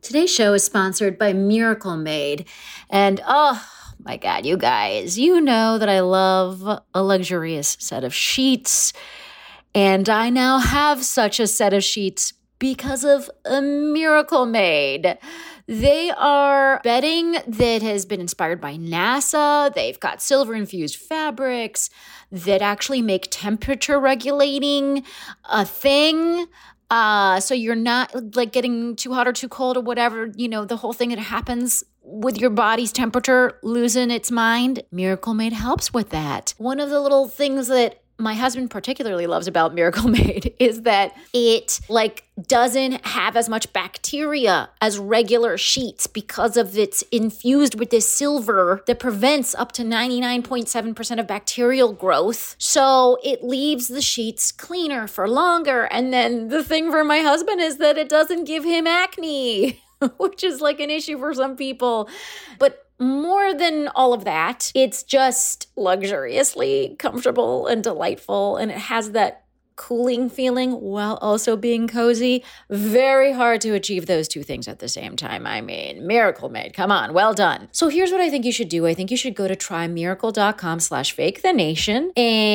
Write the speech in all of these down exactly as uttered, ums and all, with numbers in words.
Today's show is sponsored by Miracle Made. And oh my God, you guys, you know that I love a luxurious set of sheets. And I now have such a set of sheets because of a Miracle Made. They are bedding that has been inspired by NASA. They've got silver-infused fabrics that actually make temperature regulating a thing. Uh, so you're not like getting too hot or too cold or whatever, you know, the whole thing that happens with your body's temperature losing its mind. Miracle Made helps with that. One of the little things that my husband particularly loves about Miracle Made is that it like doesn't have as much bacteria as regular sheets because of it's infused with this silver that prevents up to ninety-nine point seven percent of bacterial growth. So it leaves the sheets cleaner for longer. And then the thing for my husband is that it doesn't give him acne, which is like an issue for some people. But more than all of that, it's just luxuriously comfortable and delightful, and it has that cooling feeling while also being cozy. Very hard to achieve those two things at the same time. I mean, Miracle Made, come on, well done. So here's what I think you should do. I think you should go to trymiracle.com slash fake the nation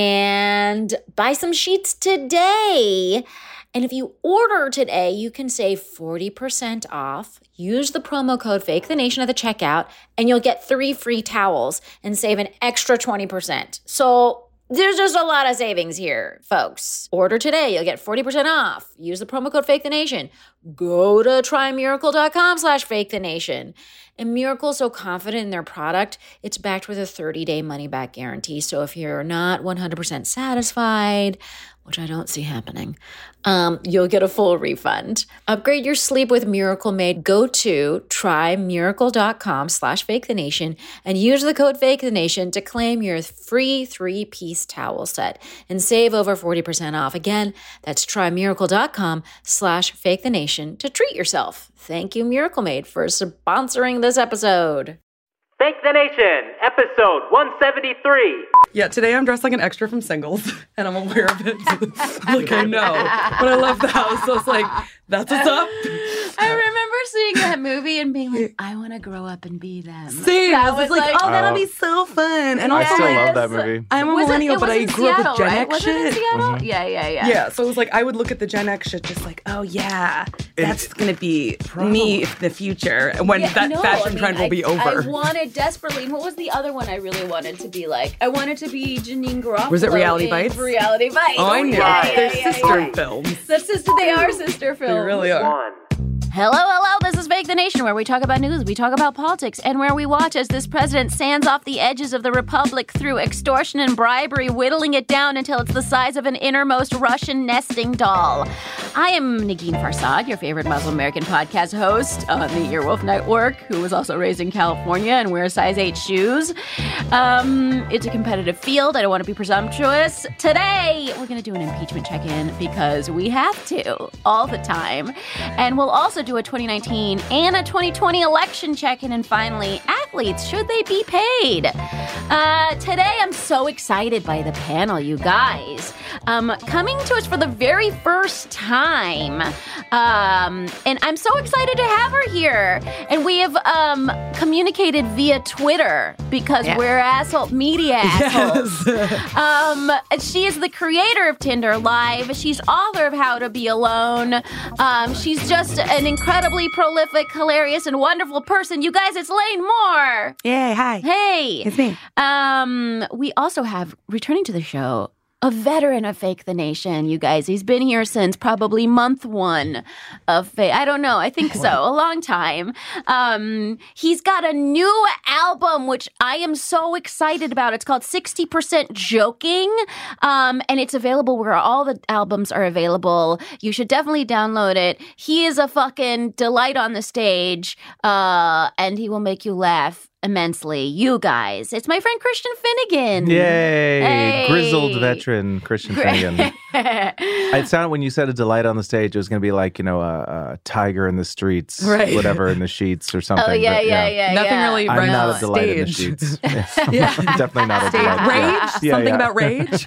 and buy some sheets today. And if you order today, you can save forty percent off. Use the promo code FAKETHENATION at the checkout, and you'll get three free towels and save an extra twenty percent. So there's just a lot of savings here, folks. Order today. You'll get forty percent off. Use the promo code FAKETHENATION. Go to trymiracle.com slash FAKETHENATION. And Miracle's so confident in their product, it's backed with a thirty-day money-back guarantee. So if you're not one hundred percent satisfied, which I don't see happening, um, you'll get a full refund. Upgrade your sleep with Miracle Made. Go to trymiracle.com slash fakethenation and use the code FAKETHENATION to claim your free three-piece towel set and save over forty percent off. Again, that's trymiracle.com slash fakethenation to treat yourself. Thank you, Miracle Made, for sponsoring this episode. Fake the Nation, episode one seventy-three. Yeah, today I'm dressed like an extra from Singles, and I'm aware of it. I'm like, I know. But I love the house, so it's like, that's what's up. I remember seeing that movie and being like, I want to grow up and be them. Same. That I was was like, like- oh, that'll Oh. be so fun. And I also, still like, love that movie. I'm a Was it- millennial, it but was I in grew up Seattle, with Gen right? X Was it in shit. Seattle? Mhm. Yeah, yeah, yeah. Yeah, so it was like, I would look at the Gen X shit just like, oh, yeah, that's going to be me in the future when Yeah, that no, fashion I mean, trend will I, be over. I wanted desperately. What was the other one I really wanted to be like? I wanted to be Janine Garofalo. Was it Reality in Bites? Reality Bites. Oh, I knew. Yeah, it. yeah, They're yeah, sister yeah. films. They're sister. They are sister films. They really are. One. Hello, hello, this is Fake the Nation, where we talk about news, we talk about politics, and where we watch as this president sands off the edges of the republic through extortion and bribery, whittling it down until it's the size of an innermost Russian nesting doll. I am Negin Farsad, your favorite Muslim American podcast host on the Earwolf Network, who was also raised in California and wears size eight shoes. Um, it's a competitive field. I don't want to be presumptuous. Today, we're going to do an impeachment check-in because we have to all the time. And we'll also do a twenty nineteen and a twenty twenty election check-in. And finally, athletes, should they be paid? Uh, today, I'm so excited by the panel, you guys. Um, coming to us for the very first time. Um, and I'm so excited to have her here. And we have um, communicated via Twitter because Yeah. we're asshole media assholes. Yes. Um, she is the creator of Tinder Live. She's author of How to Be Alone. Um, she's just an incredibly prolific, hilarious, and wonderful person. You guys, it's Lane Moore. Yay, hi. Hey. It's me. Um, we also have, returning to the show, a veteran of Fake the Nation, you guys. He's been here since probably month one of Fake. I don't know. I think so. A long time. Um, he's got a new album, which I am so excited about. It's called sixty percent Joking. Um, and it's available where all the albums are available. You should definitely download it. He is a fucking delight on the stage. Uh, and he will make you laugh immensely you guys. It's my friend Christian Finnegan. Yay! Hey. Grizzled veteran Christian Finnegan. It sounded when you said a delight on the stage, it was going to be like, you know, a, a tiger in the streets, Right. whatever, in the sheets or something. Oh, yeah, but, yeah, yeah, Nothing yeah. really I'm runs not a delight in the stage. sheets. Yeah. Definitely not a delight. Rage? Yeah. Yeah, Something yeah. about rage?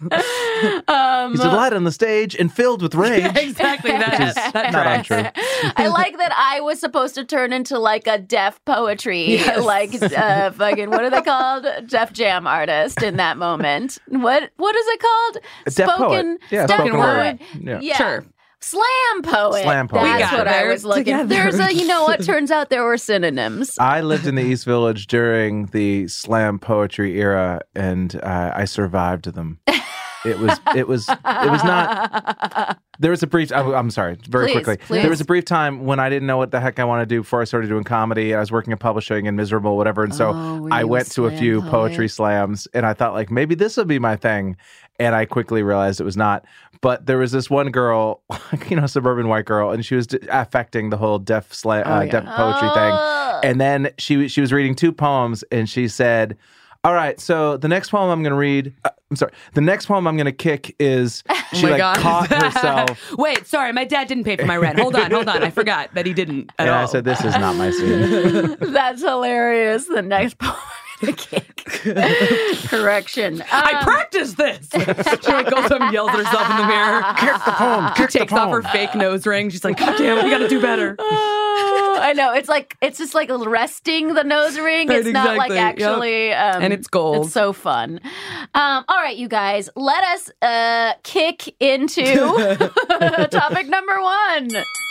Um, He's a delight on the stage and filled with rage. exactly. That, Which is that not tracks. untrue. I like that I was supposed to turn into like a deaf poetry, Yes. like uh, fucking what are they called? Def Jam artist in that moment. What what is it called? A deaf poet. Yeah, spoken spoken word. word. Yeah. Yeah. Sure. Slam poet. Slam poet. That's We got what I there was looking. together. There's a you know what? Turns out there were synonyms. I lived in the East Village during the slam poetry era, and uh, I survived them. It was, it was, it was not. There was a brief. I, I'm sorry, very Please, quickly. please. There was a brief time when I didn't know what the heck I wanted to do before I started doing comedy, and I was working in publishing and miserable, whatever. And so Oh, were I you a went to a slam few poet? poetry slams, and I thought like maybe this would be my thing. And I quickly realized it was not. But there was this one girl, you know, suburban white girl, and she was d- affecting the whole deaf sla- uh, Oh, yeah. deaf poetry Oh. thing. And then she she was reading two poems, and she said, "All right, so the next poem I'm going to read, uh, I'm sorry, the next poem I'm going to kick is she my like God. caught herself." Wait, sorry, my dad didn't pay for my rent. Hold on, hold on. I forgot that he didn't at And all. I said, "This is not my scene." That's hilarious. The next poem I'm gonna kick. Correction. Um, I practiced this. She like goes up and yells at herself in the mirror. Kick the poem. She Kick the takes off her poem. fake nose ring. She's like, God damn it, we got to do better. Oh, I know. It's like it's just like resting the nose ring. Right, It's not like exactly. Yep. actually, um, And it's gold. It's so fun. Um, all right, you guys, let us uh, kick into topic number one.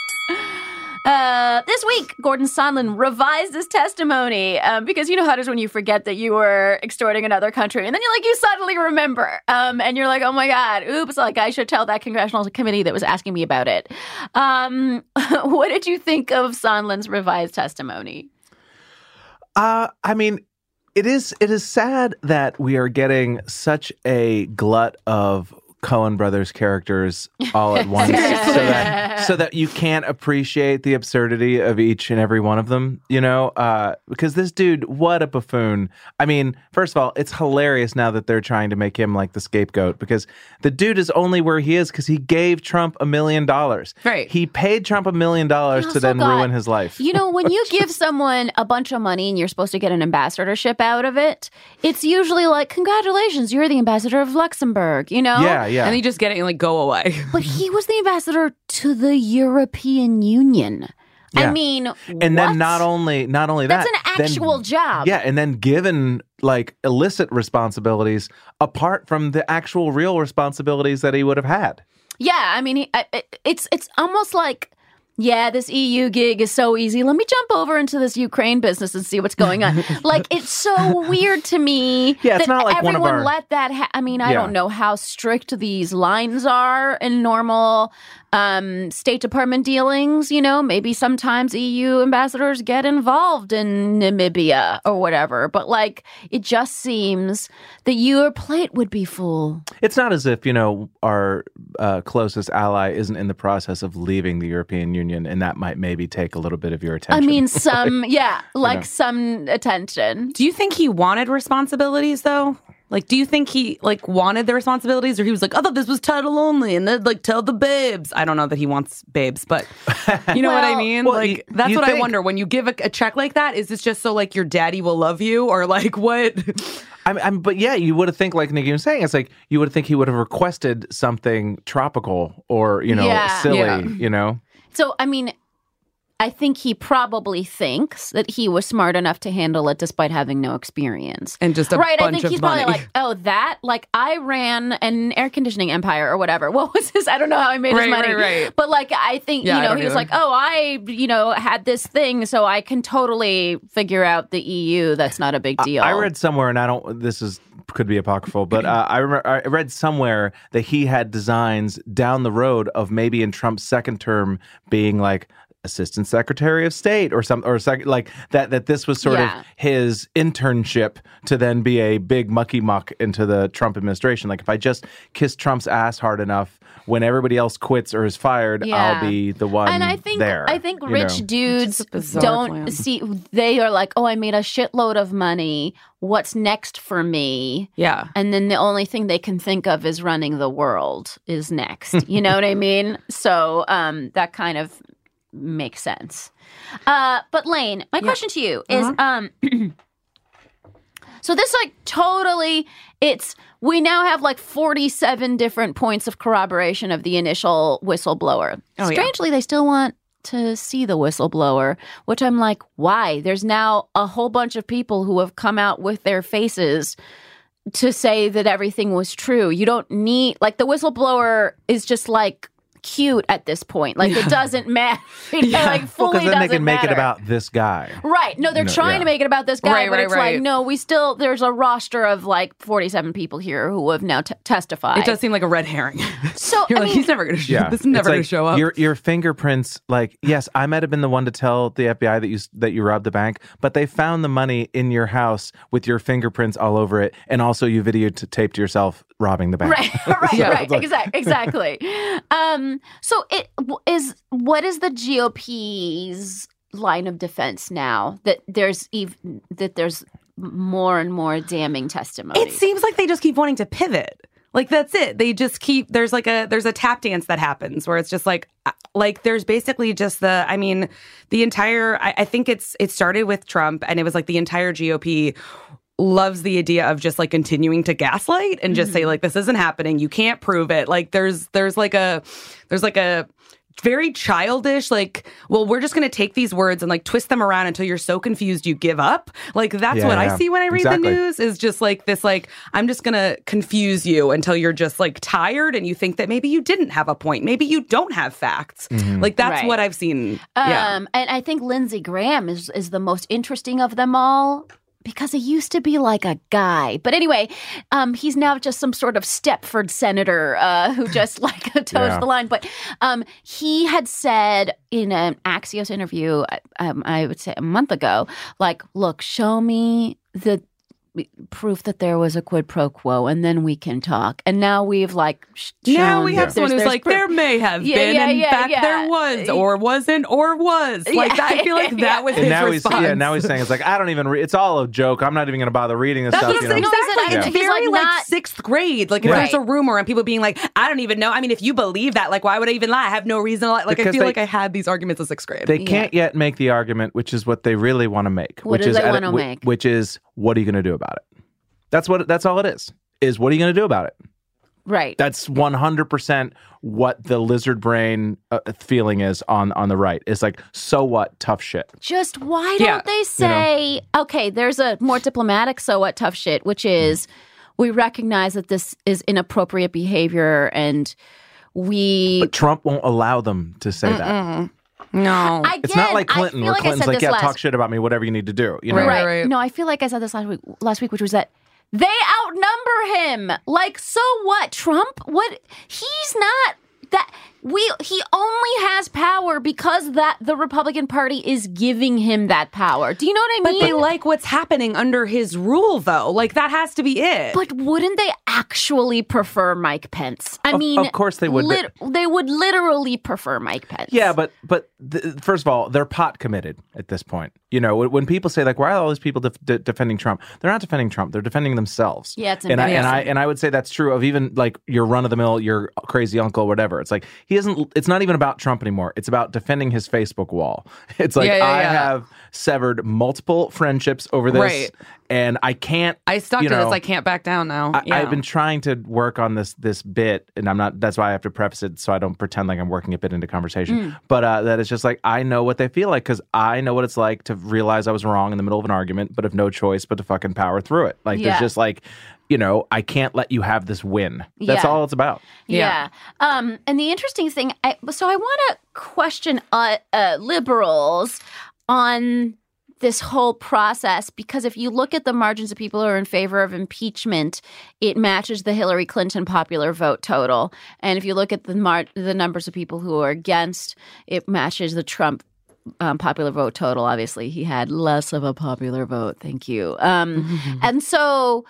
Uh, this week, Gordon Sondland revised his testimony um, because you know how it is when you forget that you were extorting another country, and then you like you suddenly remember, um, and you're like, oh my god, oops! Like I should tell that congressional committee that was asking me about it. Um, what did you think of Sondland's revised testimony? Uh, I mean, it is it is sad that we are getting such a glut of Coen brothers characters all at once, so that so that you can't appreciate the absurdity of each and every one of them. You know, uh, because this dude, what a buffoon! I mean, first of all, it's hilarious now that they're trying to make him like the scapegoat because the dude is only where he is because he gave Trump a million dollars. Right. He paid Trump a million dollars to also then got- ruin his life. You know, when you give someone a bunch of money and you're supposed to get an ambassadorship out of it, it's usually like, congratulations, you're the ambassador of Luxembourg, you know? Yeah, yeah. And you just get it and like go away. But he was the ambassador to the European Union. I Yeah. mean, and then what? not only not only That's that, an then- actual job. Yeah, and then given like illicit responsibilities apart from the actual real responsibilities that he would have had. Yeah, I mean, he, I, it- it's it's almost like, yeah, this E U gig is so easy. Let me jump over into this Ukraine business and see what's going on. Like, it's so weird to me Yeah, it's that not like one everyone of our- let that ha- I mean, I Yeah. don't know how strict these lines are in normal um, State Department dealings. You know, maybe sometimes E U ambassadors get involved in Namibia or whatever. But, like, it just seems that your plate would be full. It's not as if, you know, our uh, closest ally isn't in the process of leaving the European Union, and that might maybe take a little bit of your I attention. mean, some, yeah, like know. some attention. Do you think he wanted responsibilities though? Like, do you think he like wanted the responsibilities, or he was like, I thought this was title only, and then like tell the babes. I don't know that he wants babes, but you know what I Well- mean. Well, like, you- that's you what I think- wonder when you give a, a check like that. Is this just so like your daddy will love you, or like what? I'm, I'm, but yeah, you would have think, like Nikki was saying, it's like you would think he would have requested something tropical or, you know, Yeah. silly, Yeah. you know? So, I mean, I think he probably thinks that he was smart enough to handle it despite having no experience. And just a right, I bunch think of he's money. probably like, oh, that? Like, I ran an air conditioning empire or whatever. What was his? I don't know how he made Right, his money. right, right. But, like, I think, Yeah, I you know, don't he was either. like, oh, I, you know, had this thing, so I can totally figure out the E U. That's not a big deal. I read somewhere, and I don't, this is, could be apocryphal, but uh, I remember I read somewhere that he had designs down the road of maybe in Trump's second term being like, assistant secretary of state or some or sec- like that that this was sort Yeah. of his internship to then be a big mucky muck into the Trump administration. Like if I just kiss Trump's ass hard enough, when everybody else quits or is fired, Yeah. I'll be the one And I think there. I think you rich know? dudes a bizarre don't plan. see. They are like, oh, I made a shitload of money. What's next for me? Yeah. And then the only thing they can think of is running the world is next. You know what I mean? So um, that kind of makes sense. Uh, but Lane, my question to you is, um, so this like totally, it's, we now have like forty-seven different points of corroboration of the initial whistleblower. Oh, yeah. Strangely, they still want to see the whistleblower, which I'm like, why? There's now a whole bunch of people who have come out with their faces to say that everything was true. You don't need, like, the whistleblower is just like cute at this point. Like, it doesn't matter. It Yeah. like fully Because then doesn't they can make matter. it about this guy. Right. No, they're No, trying yeah. to make it about this guy, Right, but right, it's right. like, no, we still, there's a roster of like forty-seven people here who have now t- testified. It does seem like a red herring. So, You're I like, mean, he's never going to show Yeah, This is never It's going like to show up. Your your fingerprints, like, yes, I might have been the one to tell the F B I that you that you robbed the bank, but they found the money in your house with your fingerprints all over it, and also you videotaped yourself robbing the bank. Right, right, Yeah. right. Exactly, exactly. Um, so it w- is. What is the G O P's line of defense now that there's even that there's more and more damning testimony? It seems like they just keep wanting to pivot. Like that's it. They just keep there's like a there's a tap dance that happens where it's just like like there's basically just the I mean the entire I, I think it's it started with Trump and it was like the entire G O P loves the idea of just like continuing to gaslight and just say like this isn't happening. You can't prove it. Like there's there's like a there's like a very childish, like, well, we're just going to take these words and like twist them around until you're so confused you give up. Like that's Yeah, what yeah. I see when I read Exactly. the news is just like this, like, I'm just going to confuse you until you're just like tired and you think that maybe you didn't have a point. Maybe you don't have facts. Like that's Right. what I've seen. Um, yeah. and I think Lindsey Graham is is the most interesting of them all. Because he used to be like a guy. But anyway, um, he's now just some sort of Stepford senator uh, who just like toes Yeah. the line. But um, he had said in an Axios interview, um, I would say a month ago, like, look, show me the proof that there was a quid pro quo and then we can talk. And now we've like sh- Now shown we that have someone there's- who's there's like, proof. there may have Yeah, been. yeah, In yeah, fact, yeah. there was, or wasn't, or was. Like, Yeah. I feel like that Yeah. was And his now response. he's yeah. Now he's saying it's like I don't even. Re- it's all a joke. I'm not even going to bother reading this That's stuff. what You I'm know? saying. No, Exactly. he's It's like- very he's like, like not- sixth grade. Like if Right. there's a rumor and people being like, I don't even know. I mean, if you believe that, like, why would I even lie? I have no reason to lie. Like, I Because feel they- like I had these arguments in sixth grade. They can't yet make the argument, which is what they really want to make. What which do is they at- wanna whi- make? Which is what are you going to do about it? That's what. That's all it is. Is what are you going to do about it? Right. That's one hundred percent what the lizard brain uh, feeling is on on the right. It's like, so what? Tough shit. Just why Yeah, don't they say, okay, there's a more diplomatic so what tough shit, which is we recognize that this is inappropriate behavior and we. But Trump won't allow them to say that. No. Again, It's not like Clinton, I feel where like I Clinton's said like, this yeah, last, talk shit about me, whatever you need to do. You know? Right, Right. right. No, I feel like I said this last week, last week, which was that they outnumber him. Like, so what? Trump? What? He's not that. We he only has power because that the Republican Party is giving him that power. Do you know what I But mean? they like what's happening under his rule, though. Like, that has to be it. But wouldn't they actually prefer Mike Pence? I Of- mean, of course they would, lit- they would literally prefer Mike Pence. Yeah, but but th- first of all, they're pot committed at this point. You know, when, when people say like, "Why are all these people def- de- defending Trump?" They're not defending Trump; they're defending themselves. Yeah, it's and I, and I embarrassing. and I would say that's true of even like your run of the mill, your crazy uncle, whatever. It's like he isn't. It's not even about Trump anymore. It's about defending his Facebook wall. It's like Yeah, yeah, I yeah. have severed multiple friendships over this, Right. and I can't. I stuck you to know, this. I can't back down now. I, Yeah. I've been trying to work on this this bit, and I'm not. That's why I have to preface it so I don't pretend like I'm working a bit into conversation. But uh, that it's just like I know what they feel like because I know what it's like to realize I was wrong in the middle of an argument, but have no choice but to fucking power through it. Like Yeah. there's just like, you know, I can't let you have this win. That's Yeah. all it's about. Yeah. Um, and the interesting thing, I, so I want to question uh, uh, liberals on this whole process because if you look at the margins of people who are in favor of impeachment, it matches the Hillary Clinton popular vote total. And if you look at the mar- the numbers of people who are against, it matches the Trump um, popular vote total. Obviously, he had less of a popular vote. Thank you. Um, mm-hmm. And so,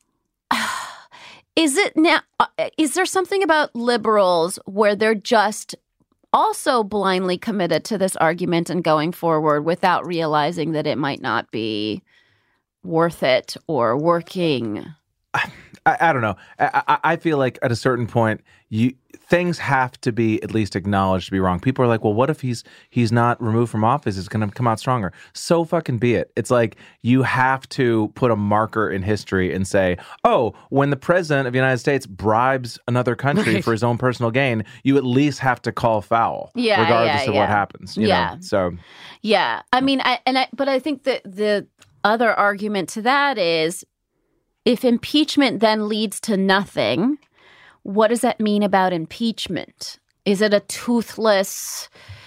is it now? Is there something about liberals where they're just also blindly committed to this argument and going forward without realizing that it might not be worth it or working? I, I don't know. I, I feel like at a certain point, you things have to be at least acknowledged to be wrong. People are like, well, what if he's he's not removed from office? It's going to come out stronger. So fucking be it. It's like you have to put a marker in history and say, oh, when the president of the United States bribes another country right. for his own personal gain, you at least have to call foul, yeah, regardless yeah, of yeah. what happens. You yeah. know? So, yeah. I mean, I, and I, but I think that the other argument to that is, if impeachment then leads to nothing, what does that mean about impeachment? Is it a toothless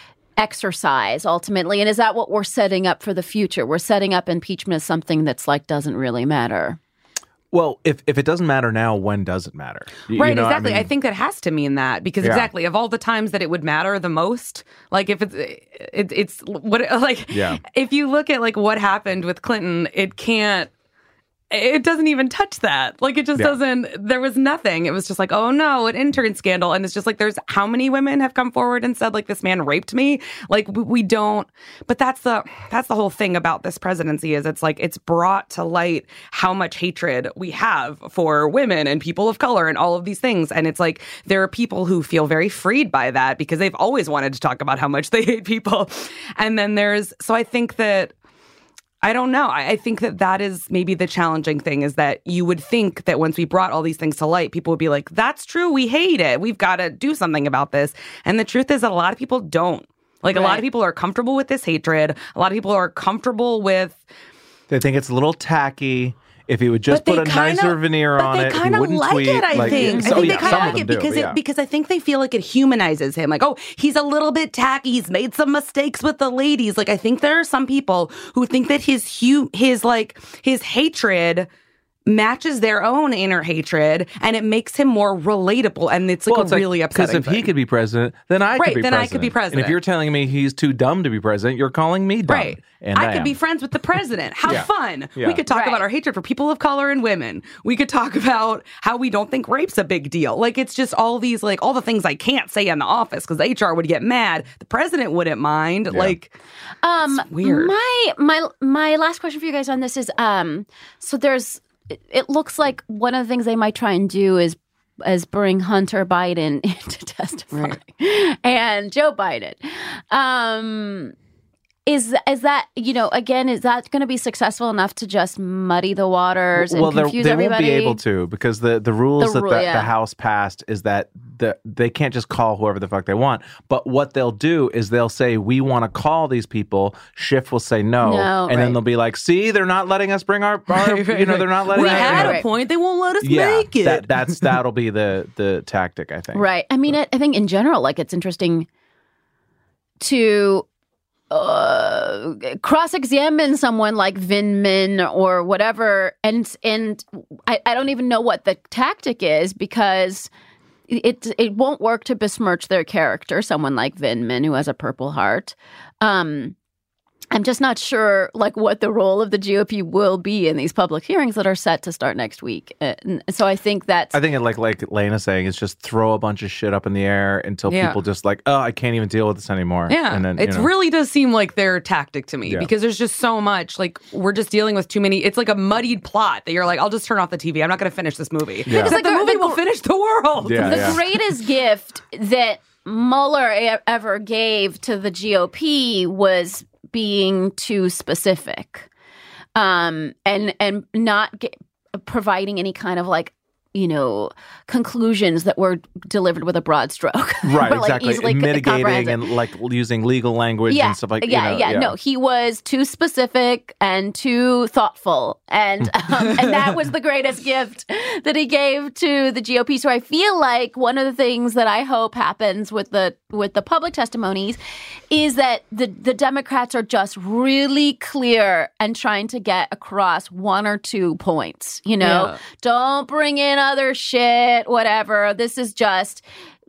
exercise ultimately? And is that what we're setting up for the future? We're setting up impeachment as something that's like doesn't really matter. Well, if, if it doesn't matter now, when does it matter? You, right, you know, exactly. I, I, mean, mean, I think that has to mean that because yeah. exactly of all the times that it would matter the most, like if it's it, it's what like yeah. if you look at like what happened with Clinton, it can't. It doesn't even touch that. Like, it just yeah. doesn't, there was nothing. It was just like, oh no, an intern scandal. And it's just like, there's how many women have come forward and said, like, this man raped me? Like, we, we don't, but that's the, that's the whole thing about this presidency is it's like, it's brought to light how much hatred we have for women and people of color and all of these things. And it's like, there are people who feel very freed by that because they've always wanted to talk about how much they hate people. And then there's, so I think that, I don't know. I, I think that that is maybe the challenging thing is that you would think that once we brought all these things to light, people would be like, that's true. We hate it. We've got to do something about this. And the truth is that a lot of people don't. Like right. a lot of people are comfortable with this hatred. A lot of people are comfortable with. They think it's a little tacky. If he would just put a kinda, nicer veneer on it, he wouldn't like tweet. It, I like, think. So, I think yeah, they kind of like it do, because yeah. it because I think they feel like it humanizes him. Like, oh, he's a little bit tacky. He's made some mistakes with the ladies. Like, I think there are some people who think that his hu- his like his hatred matches their own inner hatred, and it makes him more relatable. And it's like well, a it's really like, upsetting. Because if thing. he could be president, then I right, could be then president. I could be president. And if you're telling me he's too dumb to be president, you're calling me dumb. Right. And I, I could am. be friends with the president. How yeah. fun. Yeah. We could talk right. about our hatred for people of color and women. We could talk about how we don't think rape's a big deal. Like, it's just all these, like, all the things I can't say in the office because H R would get mad. The president wouldn't mind. Yeah. Like, um, it's weird. My, my, my last question for you guys on this is, um, so there's, it looks like one of the things they might try and do is is bring Hunter Biden in to testify right. and Joe Biden. Um, is is that, you know, again, is that going to be successful enough to just muddy the waters and well, confuse they everybody? They won't be able to because the, the rules the, that the, yeah. the House passed is that the, they can't just call whoever the fuck they want. But what they'll do is they'll say, we want to call these people. Schiff will say no. no and right. then they'll be like, see, they're not letting us bring our, our right, right, you know, right. they're not letting we us. We had you know, a point. They won't let us yeah, make it. That, that's, that'll be the, the tactic, I think. Right. I mean, I, I think in general, like, it's interesting to uh, cross-examine someone like Vindman or whatever, and and I, I don't even know what the tactic is because it it won't work to besmirch their character. Someone like Vindman who has a Purple Heart. Um, I'm just not sure, like, what the role of the G O P will be in these public hearings that are set to start next week. And so I think that's... I think, it, like like Lena's saying, is just throw a bunch of shit up in the air until yeah. people just like, oh, I can't even deal with this anymore. Yeah, and then it you know. really does seem like their tactic to me Yeah. because there's just so much, like, we're just dealing with too many. It's like a muddied plot that you're like, I'll just turn off the T V. I'm not going to finish this movie. Yeah. Because like the the- movie the- will finish the world. Yeah, the yeah. greatest gift that Mueller e- ever gave to the G O P was being too specific, um, and and not get, providing any kind of, like, you know, conclusions that were delivered with a broad stroke. Right, Or, like, exactly. easily And mitigating comprehensive. and like using legal language yeah, and stuff like yeah, you know, yeah, yeah. No, he was too specific and too thoughtful, and um, and that was the greatest gift that he gave to the G O P. So I feel like one of the things that I hope happens with the with the public testimonies is that the the Democrats are just really clear and trying to get across one or two points. You know, Yeah. don't bring in other shit, whatever. This is just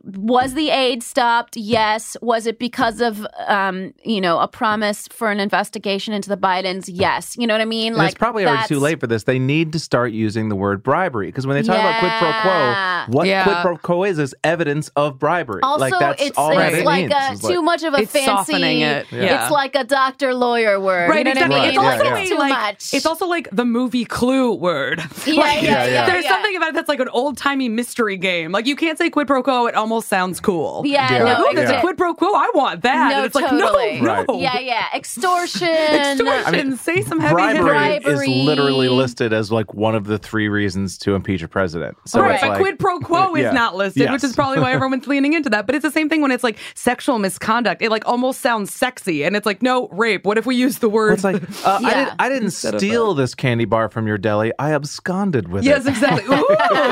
was the aid stopped? Yes. Was it because of, um, you know, a promise for an investigation into the Bidens? Yes. You know what I mean? And Like it's probably already too late for this. They need to start using the word bribery because when they talk Yeah. about quid pro quo, what Yeah. quid pro quo is is evidence of bribery. Also, like that's it's, all that it's it like means. a, It's too like- much of a It's fancy. softening it. Yeah. It's like a doctor lawyer word. Right, you know exactly. what I It's mean? Right, also yeah, Like, a, it's too like much. it's also like the movie Clue word. Yeah, Like, yeah, yeah, There's yeah. something about it that's like an old timey mystery game. Like you can't say quid pro quo; it almost sounds cool. Yeah, Yeah. no, Like, oh, there's it's- a quid pro quo. I want that. No, and it's like, totally. no, Right. no. Yeah, yeah. Extortion. Extortion. I mean, say some heavy bribery hitters. Bribery. is literally listed as like one of the three reasons to impeach a president. So Right, it's but like, quid pro quo is Yeah. not listed, Yes. which is probably why everyone's leaning into that. But it's the same thing when it's like sexual misconduct. It like almost sounds sexy, and it's like, no, rape. What if we use the word? It's like uh, I Yeah. didn't. I didn't Instead of steal this candy bar from your deli. I absconded with yes, it. exactly. Ooh.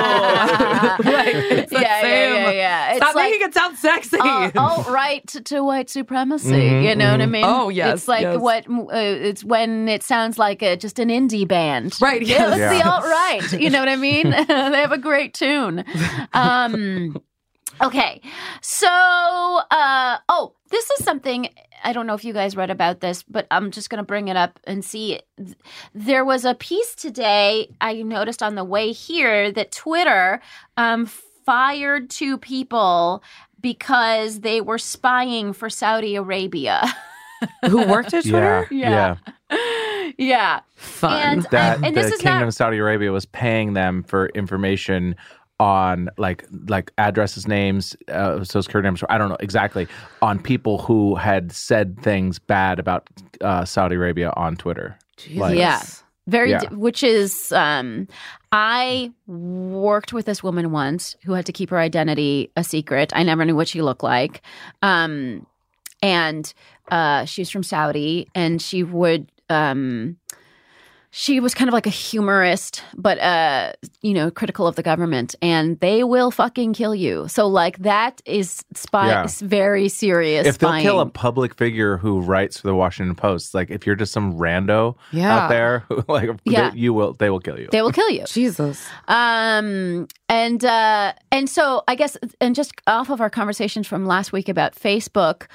Like, it's the Yeah, yeah, same. yeah, yeah. It's Stop like- making it sound sexy. Uh, alt-right to, to white supremacy. Mm-hmm, You know what I mean? Oh, yes, It's like yes. what uh, it's when it sounds like a, just an indie band. Right, Yeah, yes. that's the Yeah. alt-right. You know what I mean? They have a great tune. Um, okay, so uh, oh, this is something. I don't know if you guys read about this, but I'm just going to bring it up and see. There was a piece today I noticed on the way here that Twitter um, fired two people because they were spying for Saudi Arabia. Who worked at Twitter? Yeah, Yeah. yeah. Yeah. Fun. And, That and the this is Kingdom not of Saudi Arabia was paying them for information on like like addresses, names, uh, social security numbers. I don't know exactly on people who had said things bad about uh, Saudi Arabia on Twitter. Like, Yeah. Very, Yeah. d- which is, um, I worked with this woman once who had to keep her identity a secret. I never knew what she looked like. Um, and uh, she's from Saudi, and she would, um, she was kind of like a humorist, but, uh, you know, critical of the government, and they will fucking kill you. So, like, that is spy, Yeah. is very serious If they'll spying. kill a public figure who writes for the Washington Post, like if you're just some rando Yeah. out there, who, like Yeah. they, you will, they will kill you. they will kill you. Jesus. Um and uh and so I guess and just off of our conversations from last week about Facebook,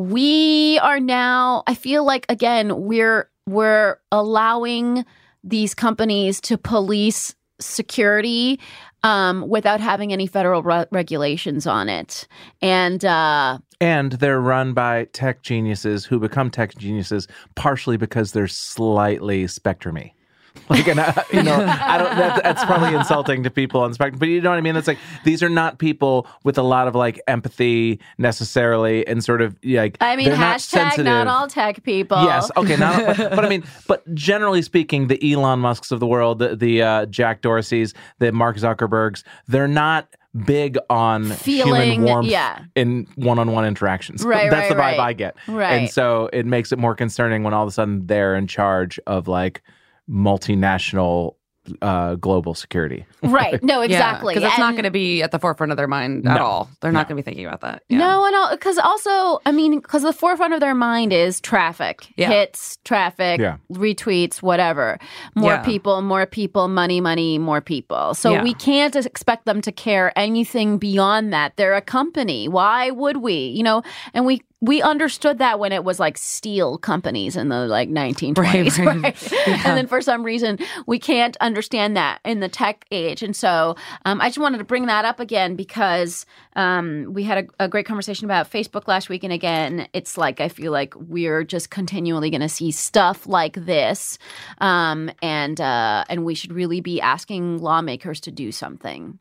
we are now I feel like again we're we're allowing these companies to police security um without having any federal re- regulations on it. And uh And they're run by tech geniuses who become tech geniuses partially because they're slightly spectrumy. Like, and I, you know, I don't. That, that's probably insulting to people on the spectrum, but you know what I mean. It's like these are not people with a lot of like empathy necessarily, and sort of like. I mean they're not hashtag sensitive. not all tech people. Yes, okay, not, but, but I mean, but generally speaking, the Elon Musks of the world, the, the uh, Jack Dorseys, the Mark Zuckerbergs, they're not big on Feeling- human warmth yeah. in one-on-one interactions. Right, That's the right, vibe right. I get. Right. And so it makes it more concerning when all of a sudden they're in charge of like multinational uh, global security. Right. No, exactly. Because it's not And- going to be at the forefront of their mind at No. all. They're not going to be thinking about that. Yeah. No, and because also, I mean, because the forefront of their mind is traffic, Yeah. hits, traffic, Yeah. retweets, whatever. More Yeah. people, more people, money, money, more people. So Yeah. we can't expect them to care anything beyond that. They're a company. Why would we? You know, and we we understood that when it was like steel companies in the like nineteen twenties, Right, right? right. And then for some reason we can't understand that in the tech age. And so um, I just wanted to bring that up again because um, we had a, a great conversation about Facebook last week, and again, it's like I feel like we're just continually going to see stuff like this, um, and uh, and we should really be asking lawmakers to do something.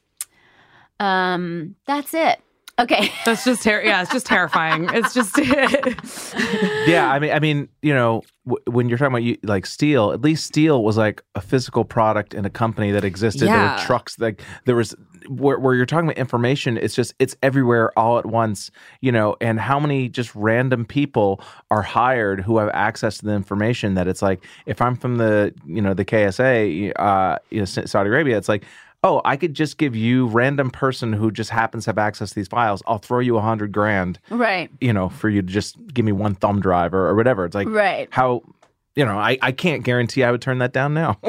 Um, that's it. Okay. That's just ter- yeah, it's just terrifying. It's just Yeah, I mean, I mean, you know, w- when you're talking about you, like steel, at least steel was like a physical product in a company that existed. There Yeah. were trucks, like there was where, where you're talking about information. It's just it's everywhere all at once, you know. And how many just random people are hired who have access to the information that it's like, if I'm from the you know the K S A, uh, you know, Saudi Arabia, it's like, oh, I could just give you random person who just happens to have access to these files. I'll throw you a hundred grand, Right. you know, for you to just give me one thumb drive or, or whatever. It's like, Right. how you know, I, I can't guarantee I would turn that down now.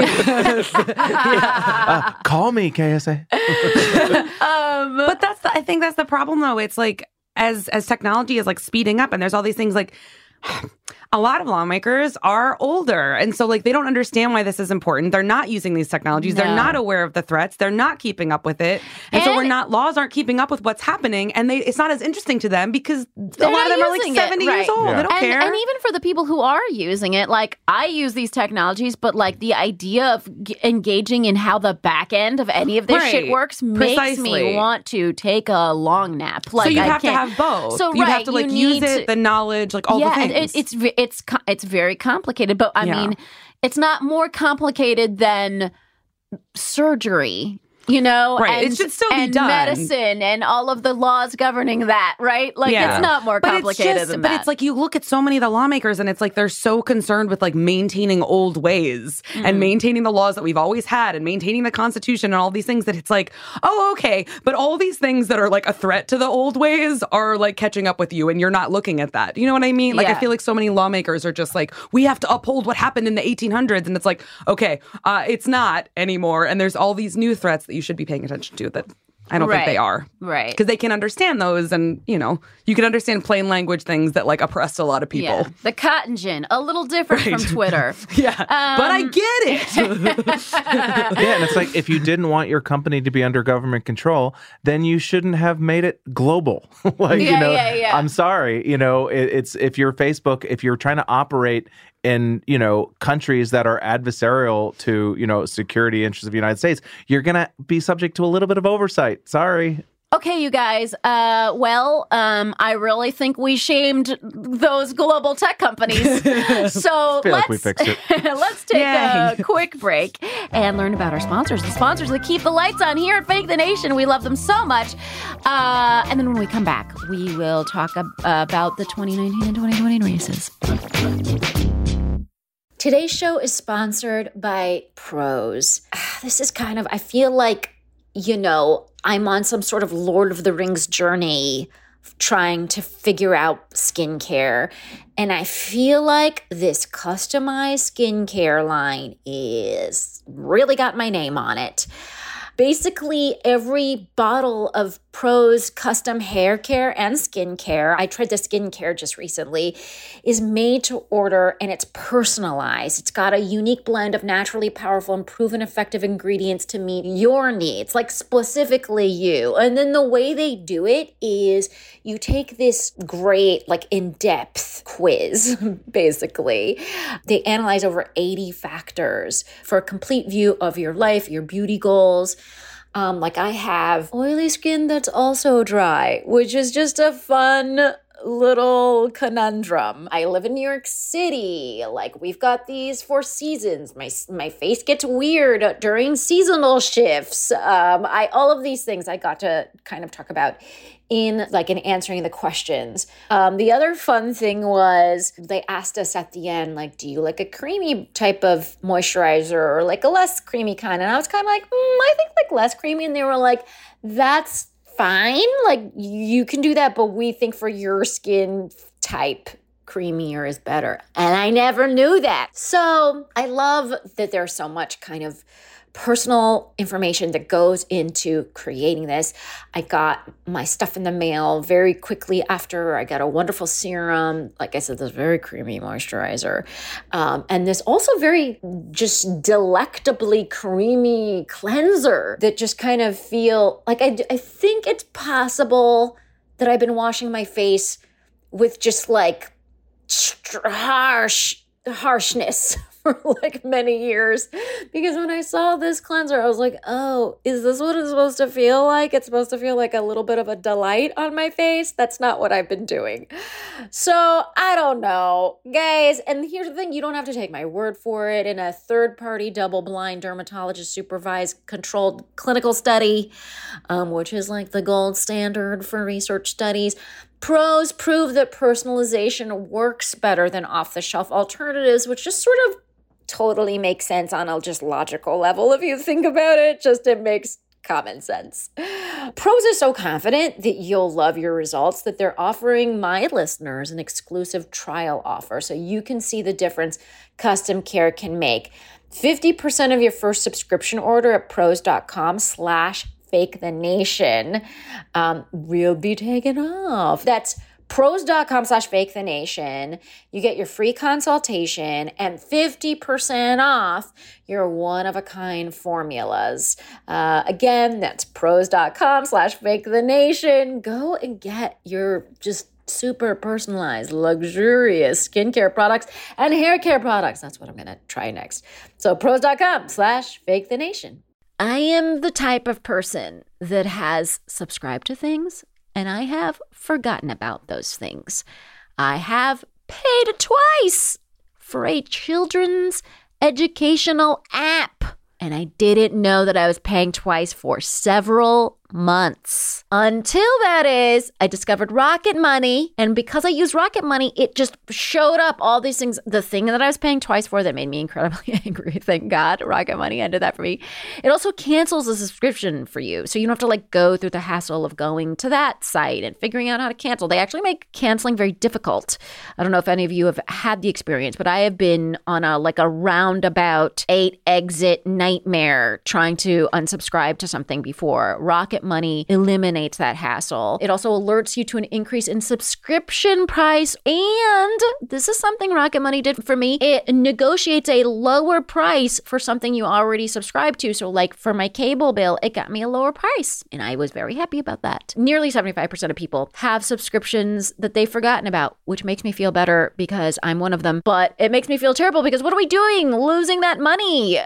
uh, call me, K S A. um, but that's the, I think that's the problem, though. It's like as as technology is like speeding up, and there's all these things like. A lot of lawmakers are older. And so, like, they don't understand why this is important. They're not using these technologies. No. They're not aware of the threats. They're not keeping up with it. And, and so we're not, laws aren't keeping up with what's happening. And they it's not as interesting to them because a lot of them are like seventy it, right. years old. Yeah. They don't and, care. And even for the people who are using it, like, I use these technologies, but, like, the idea of g- engaging in how the back end of any of this right. shit works Precisely. makes me want to take a long nap. Like, so you I have can't. to have both. So, you right, have to, like, use it, to, the knowledge, like, all yeah, the things. It, it's, it's, it's very complicated, but I yeah. mean, it's not more complicated than surgery. You know, right. and, it should still be and done. medicine and all of the laws governing that, right? Like, yeah. it's not more complicated but it's just, than but that. But it's like you look at so many of the lawmakers and it's like they're so concerned with like maintaining old ways mm. and maintaining the laws that we've always had and maintaining the Constitution and all these things that it's like, oh, okay. But all these things that are like a threat to the old ways are like catching up with you and you're not looking at that. You know what I mean? Like, yeah. I feel like so many lawmakers are just like, we have to uphold what happened in the eighteen hundreds. And it's like, okay, uh, it's not anymore. And there's all these new threats that you should be paying attention to that I don't right. think they are. Right. Because they can understand those and, you know, you can understand plain language things that like oppressed a lot of people. Yeah. The cotton gin, a little different right. from Twitter. yeah. Um, but I get it. Yeah, and it's like if you didn't want your company to be under government control, then you shouldn't have made it global. like, yeah, you know, yeah, yeah. I'm sorry, you know, it, it's if you're Facebook, if you're trying to operate in, you know, countries that are adversarial to, you know, security interests of the United States, you're going to be subject to a little bit of oversight. Sorry. Okay, you guys. Uh, well, um, I really think we shamed those global tech companies. So I feel let's, like we fixed it. let's take Yay. a quick break and learn about our sponsors. The sponsors that keep the lights on here at Fake the Nation. We love them so much. Uh, and then when we come back, we will talk ab- uh, about the twenty nineteen and twenty twenty races. Today's show is sponsored by Prose. This is kind of, I feel like, you know, I'm on some sort of Lord of the Rings journey trying to figure out skincare. And I feel like this customized skincare line is really got my name on it. Basically, every bottle of Prose custom hair care and skincare, I tried the skincare just recently, is made to order and it's personalized. It's got a unique blend of naturally powerful and proven effective ingredients to meet your needs, like specifically you. And then the way they do it is you take this great, like in-depth quiz, basically. They analyze over eighty factors for a complete view of your life, your beauty goals. Um, like I have oily skin that's also dry, which is just a fun little conundrum. I live in New York City. Like we've got these four seasons. My my face gets weird during seasonal shifts. Um, I all of these things I got to kind of talk about in like in answering the questions. Um, the other fun thing was they asked us at the end, like, do you like a creamy type of moisturizer or like a less creamy kind? And I was kind of like, mm, I think like less creamy. And they were like, that's fine. Like you can do that, but we think for your skin type, creamier is better. And I never knew that. So I love that there's so much kind of personal information that goes into creating this. I got my stuff in the mail very quickly after. I got a wonderful serum. Like I said, this very creamy moisturizer. Um, and this also very just delectably creamy cleanser that just kind of feel like I, I think it's possible that I've been washing my face with just like harsh harshness for like many years, because when I saw this cleanser, I was like, oh, is this what it's supposed to feel like? It's supposed to feel like a little bit of a delight on my face. That's not what I've been doing. So I don't know, guys. And here's the thing, you don't have to take my word for it. In a third-party, double-blind, dermatologist-supervised, controlled clinical study, um, which is like the gold standard for research studies, Prose prove that personalization works better than off-the-shelf alternatives, which just sort of totally makes sense on a just logical level. If you think about it, just it makes Common sense. Prose is so confident that you'll love your results that they're offering my listeners an exclusive trial offer so you can see the difference custom care can make. fifty percent of your first subscription order at prose.com slash fake the nation um, will be taken off. That's prose.com slash fake the nation. You get your free consultation and fifty percent off your one-of-a-kind formulas. Uh, again, that's prose.com slash fake the nation. Go and get your just super personalized, luxurious skincare products and hair care products. That's what I'm going to try next. So prose.com slash fake the nation. I am the type of person that has subscribed to things and I have forgotten about those things. I have paid twice for a children's educational app. And I didn't know that I was paying twice for several months. Until that is, I discovered Rocket Money. And because I use Rocket Money, it just showed up all these things. The thing that I was paying twice for that made me incredibly angry. Thank God Rocket Money ended that for me. It also cancels the subscription for you. So you don't have to like go through the hassle of going to that site and figuring out how to cancel. They actually make canceling very difficult. I don't know if any of you have had the experience, but I have been on a like a roundabout eight exit nightmare trying to unsubscribe to something before. Rocket Money eliminates that hassle. It also alerts you to an increase in subscription price. And this is something Rocket Money did for me. It negotiates a lower price for something you already subscribe to. So like for my cable bill, it got me a lower price. And I was very happy about that. Nearly seventy-five percent of people have subscriptions that they've forgotten about, which makes me feel better because I'm one of them. But it makes me feel terrible because what are we doing? Losing that money. Uh,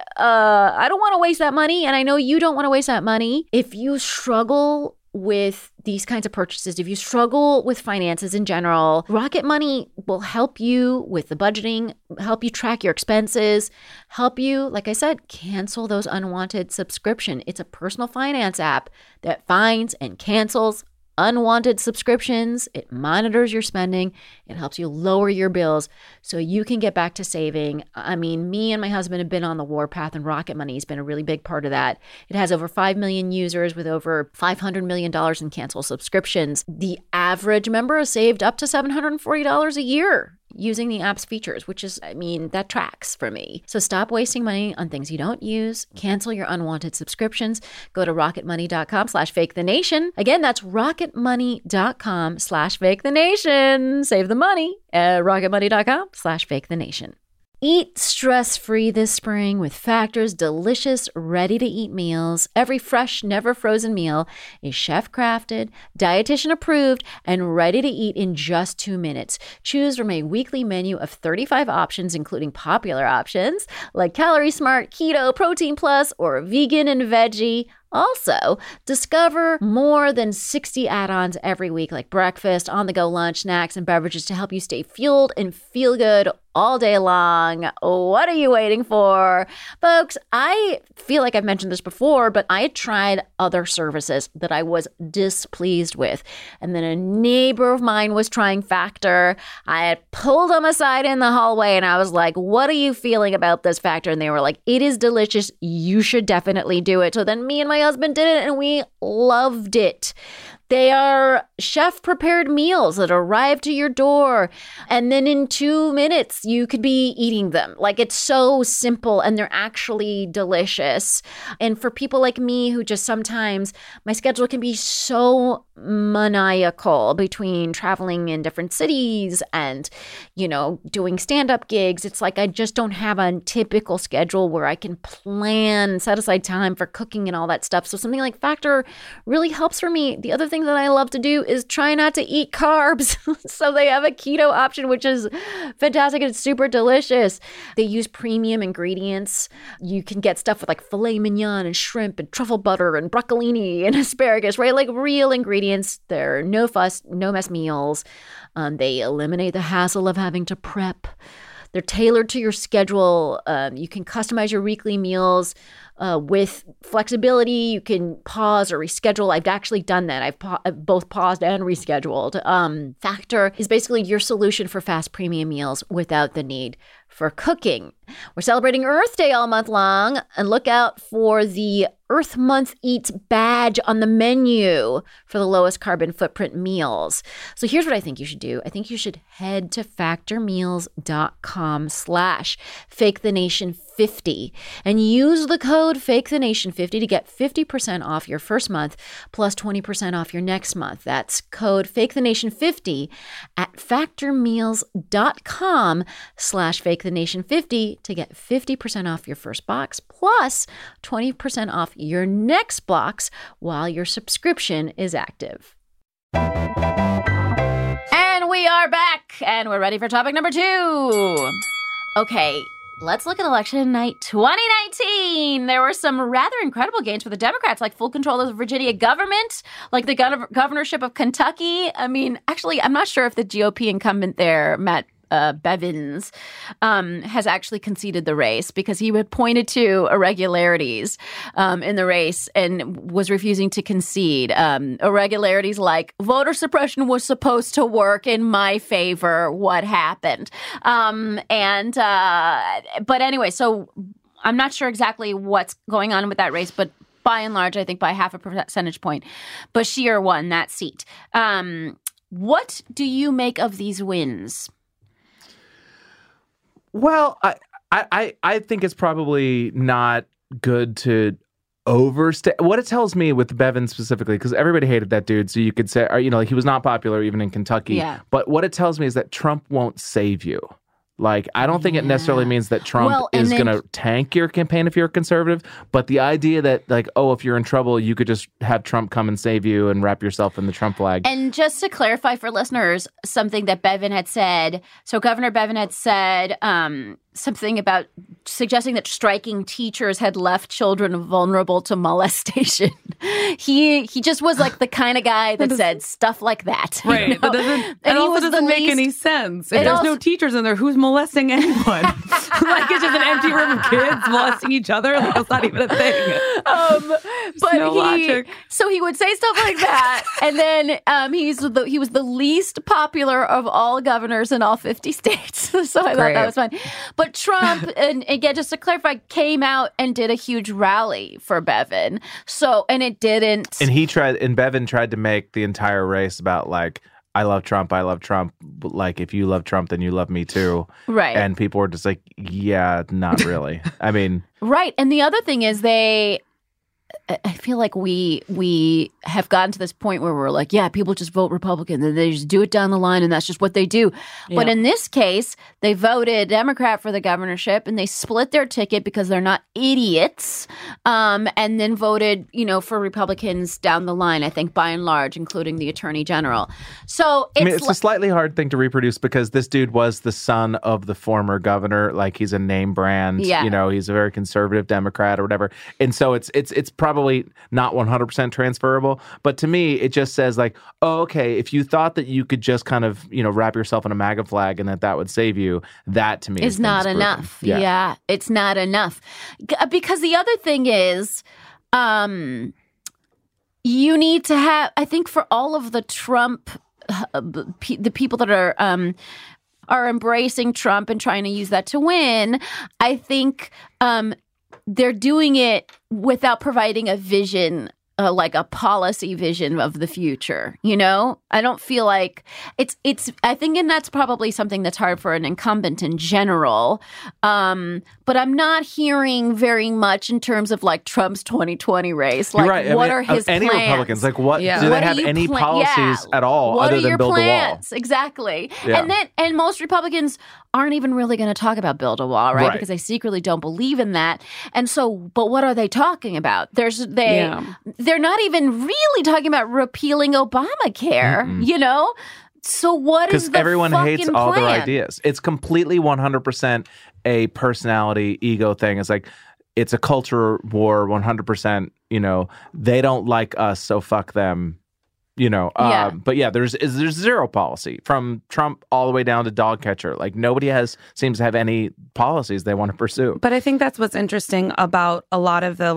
I don't want to waste that money. And I know you don't want to waste that money. If you struggle with these kinds of purchases, if you struggle with finances in general, Rocket Money will help you with the budgeting, help you track your expenses, help you, like I said, cancel those unwanted subscriptions. It's a personal finance app that finds and cancels unwanted subscriptions. It monitors your spending. It helps you lower your bills so you can get back to saving. I mean, me and my husband have been on the warpath, and Rocket Money has been a really big part of that. It has over five million users with over five hundred million dollars in canceled subscriptions. The average member has saved up to seven hundred forty dollars a year using the app's features, which is, I mean, that tracks for me. So stop wasting money on things you don't use. Cancel your unwanted subscriptions. Go to rocketmoney.com slash fake the nation. Again, that's rocketmoney.com slash fake the nation. Save the money at rocketmoney.com slash fake the nation. Eat stress-free this spring with Factor's delicious, ready-to-eat meals. Every fresh, never-frozen meal is chef-crafted, dietitian-approved, and ready to eat in just two minutes. Choose from a weekly menu of thirty-five options, including popular options like Calorie Smart, Keto, Protein Plus, or Vegan and Veggie. Also, discover more than sixty add-ons every week, like breakfast, on-the-go lunch, snacks, and beverages to help you stay fueled and feel good all day long. What are you waiting for? Folks, I feel like I've mentioned this before, but I had tried other services that I was displeased with. And then a neighbor of mine was trying Factor. I had pulled them aside in the hallway and I was like, what are you feeling about this Factor? And they were like, it is delicious. You should definitely do it. So then me and my husband did it and we loved it. They are chef-prepared meals that arrive to your door, and then in two minutes, you could be eating them. Like, it's so simple, and they're actually delicious. And for people like me who just sometimes, my schedule can be so maniacal between traveling in different cities and, you know, doing stand-up gigs. It's like I just don't have a typical schedule where I can plan, set aside time for cooking and all that stuff. So something like Factor really helps for me. The other thing that I love to do is try not to eat carbs. So they have a keto option, which is fantastic. It's super delicious. They use premium ingredients. You can get stuff with like filet mignon and shrimp and truffle butter and broccolini and asparagus, right? Like real ingredients. They're no fuss, no mess meals. Um, they eliminate the hassle of having to prep. They're tailored to your schedule. Um, you can customize your weekly meals uh, with flexibility. You can pause or reschedule. I've actually done that. I've, pa- I've both paused and rescheduled. Um, Factor is basically your solution for fast premium meals without the need for cooking. We're celebrating Earth Day all month long, and look out for the Earth Month Eats badge on the menu for the lowest carbon footprint meals. So here's what I think you should do. I think you should head to factormeals.com slash fakethenation50 and use the code fakethenation50 to get fifty percent off your first month plus twenty percent off your next month. That's code fakethenation50 at factormeals.com slash fakethenation50 to get fifty percent off your first box plus twenty percent off your next box while your subscription is active. And we are back, and we're ready for topic number two. Okay, let's look at election night twenty nineteen. There were some rather incredible gains for the Democrats, like full control of the Virginia government, like the gov- governorship of Kentucky. I mean, actually, I'm not sure if the G O P incumbent there, Matt Uh, Bevins, um, has actually conceded the race because he had pointed to irregularities um, in the race and was refusing to concede. Um, irregularities like voter suppression was supposed to work in my favor. What happened? Um, and uh, but anyway, so I'm not sure exactly what's going on with that race, but by and large, I think by half a percentage point, Bashir won that seat. Um, what do you make of these wins? Well, I, I, I think it's probably not good to overstay. What it tells me with Bevin specifically, because everybody hated that dude, so you could say, or, you know, like he was not popular even in Kentucky. Yeah. But what it tells me is that Trump won't save you. Like, I don't think yeah. it necessarily means that Trump well, is then, going to tank your campaign if you're a conservative. But the idea that, like, oh, if you're in trouble, you could just have Trump come and save you and wrap yourself in the Trump flag. And just to clarify for listeners, something that Bevin had said. So Governor Bevin had said um, something about suggesting that striking teachers had left children vulnerable to molestation. he he just was like the kind of guy that said stuff like that. Right. You know? That doesn't, and it he also was doesn't the make least, any sense. If it there's also, no teachers in there, who's molesting anyone? Like, it's just an empty room of kids molesting each other? Like, that's not even a thing. Um, but no he, logic. So he would say stuff like that. And then um, he's the, he was the least popular of all governors in all fifty states. So I Great. thought that was fun. But Trump, and again, just to clarify, came out and did a huge rally for Bevin. So, and it didn't. And he tried, and Bevin tried to make the entire race about, like, I love Trump, I love Trump. But, like, if you love Trump, then you love me too. Right. And people were just like, yeah, not really. I mean. Right. And the other thing is they... I feel like we we have gotten to this point where we're like, yeah, people just vote Republican and they just do it down the line and that's just what they do. Yeah. But in this case, they voted Democrat for the governorship and they split their ticket because they're not idiots, um, and then voted, you know, for Republicans down the line, I think by and large, including the attorney general. So it's, I mean, it's li- a slightly hard thing to reproduce because this dude was the son of the former governor. Like, he's a name brand. Yeah. You know, he's a very conservative Democrat or whatever. And so it's it's it's probably not one hundred percent transferable. But to me, it just says like, oh, okay, if you thought that you could just kind of, you know, wrap yourself in a MAGA flag and that that would save you, that to me is not enough. Yeah. yeah, it's not enough. Because the other thing is, um, you need to have, I think for all of the Trump, uh, the people that are, um, are embracing Trump and trying to use that to win, I think um, they're doing it without providing a vision, uh, like a policy vision of the future. You know, I don't feel like it's it's. I think, and that's probably something that's hard for an incumbent in general. Um, but I'm not hearing very much in terms of like Trump's twenty twenty race. Like, You're right. what I mean, are his any plans? Republicans? Like, what Yeah. do What they are have you any pla- policies yeah. at all What other are than your build plans? the wall? Exactly. Yeah. And then and most Republicans aren't even really going to talk about build a wall, right? Right. Because they secretly don't believe in that. And so, but what are they talking about? There's they Yeah. they're not even really talking about repealing Obamacare, Mm-mm. you know? So what is Because the everyone hates fucking all plan? their ideas. It's completely one hundred percent a personality ego thing. It's like, it's a culture war, one hundred percent. You know, they don't like us, so fuck them. You know, Yeah. uh, but yeah, there's is there's zero policy from Trump all the way down to dog catcher. Like, nobody has seems to have any policies they want to pursue. But I think that's what's interesting about a lot of the like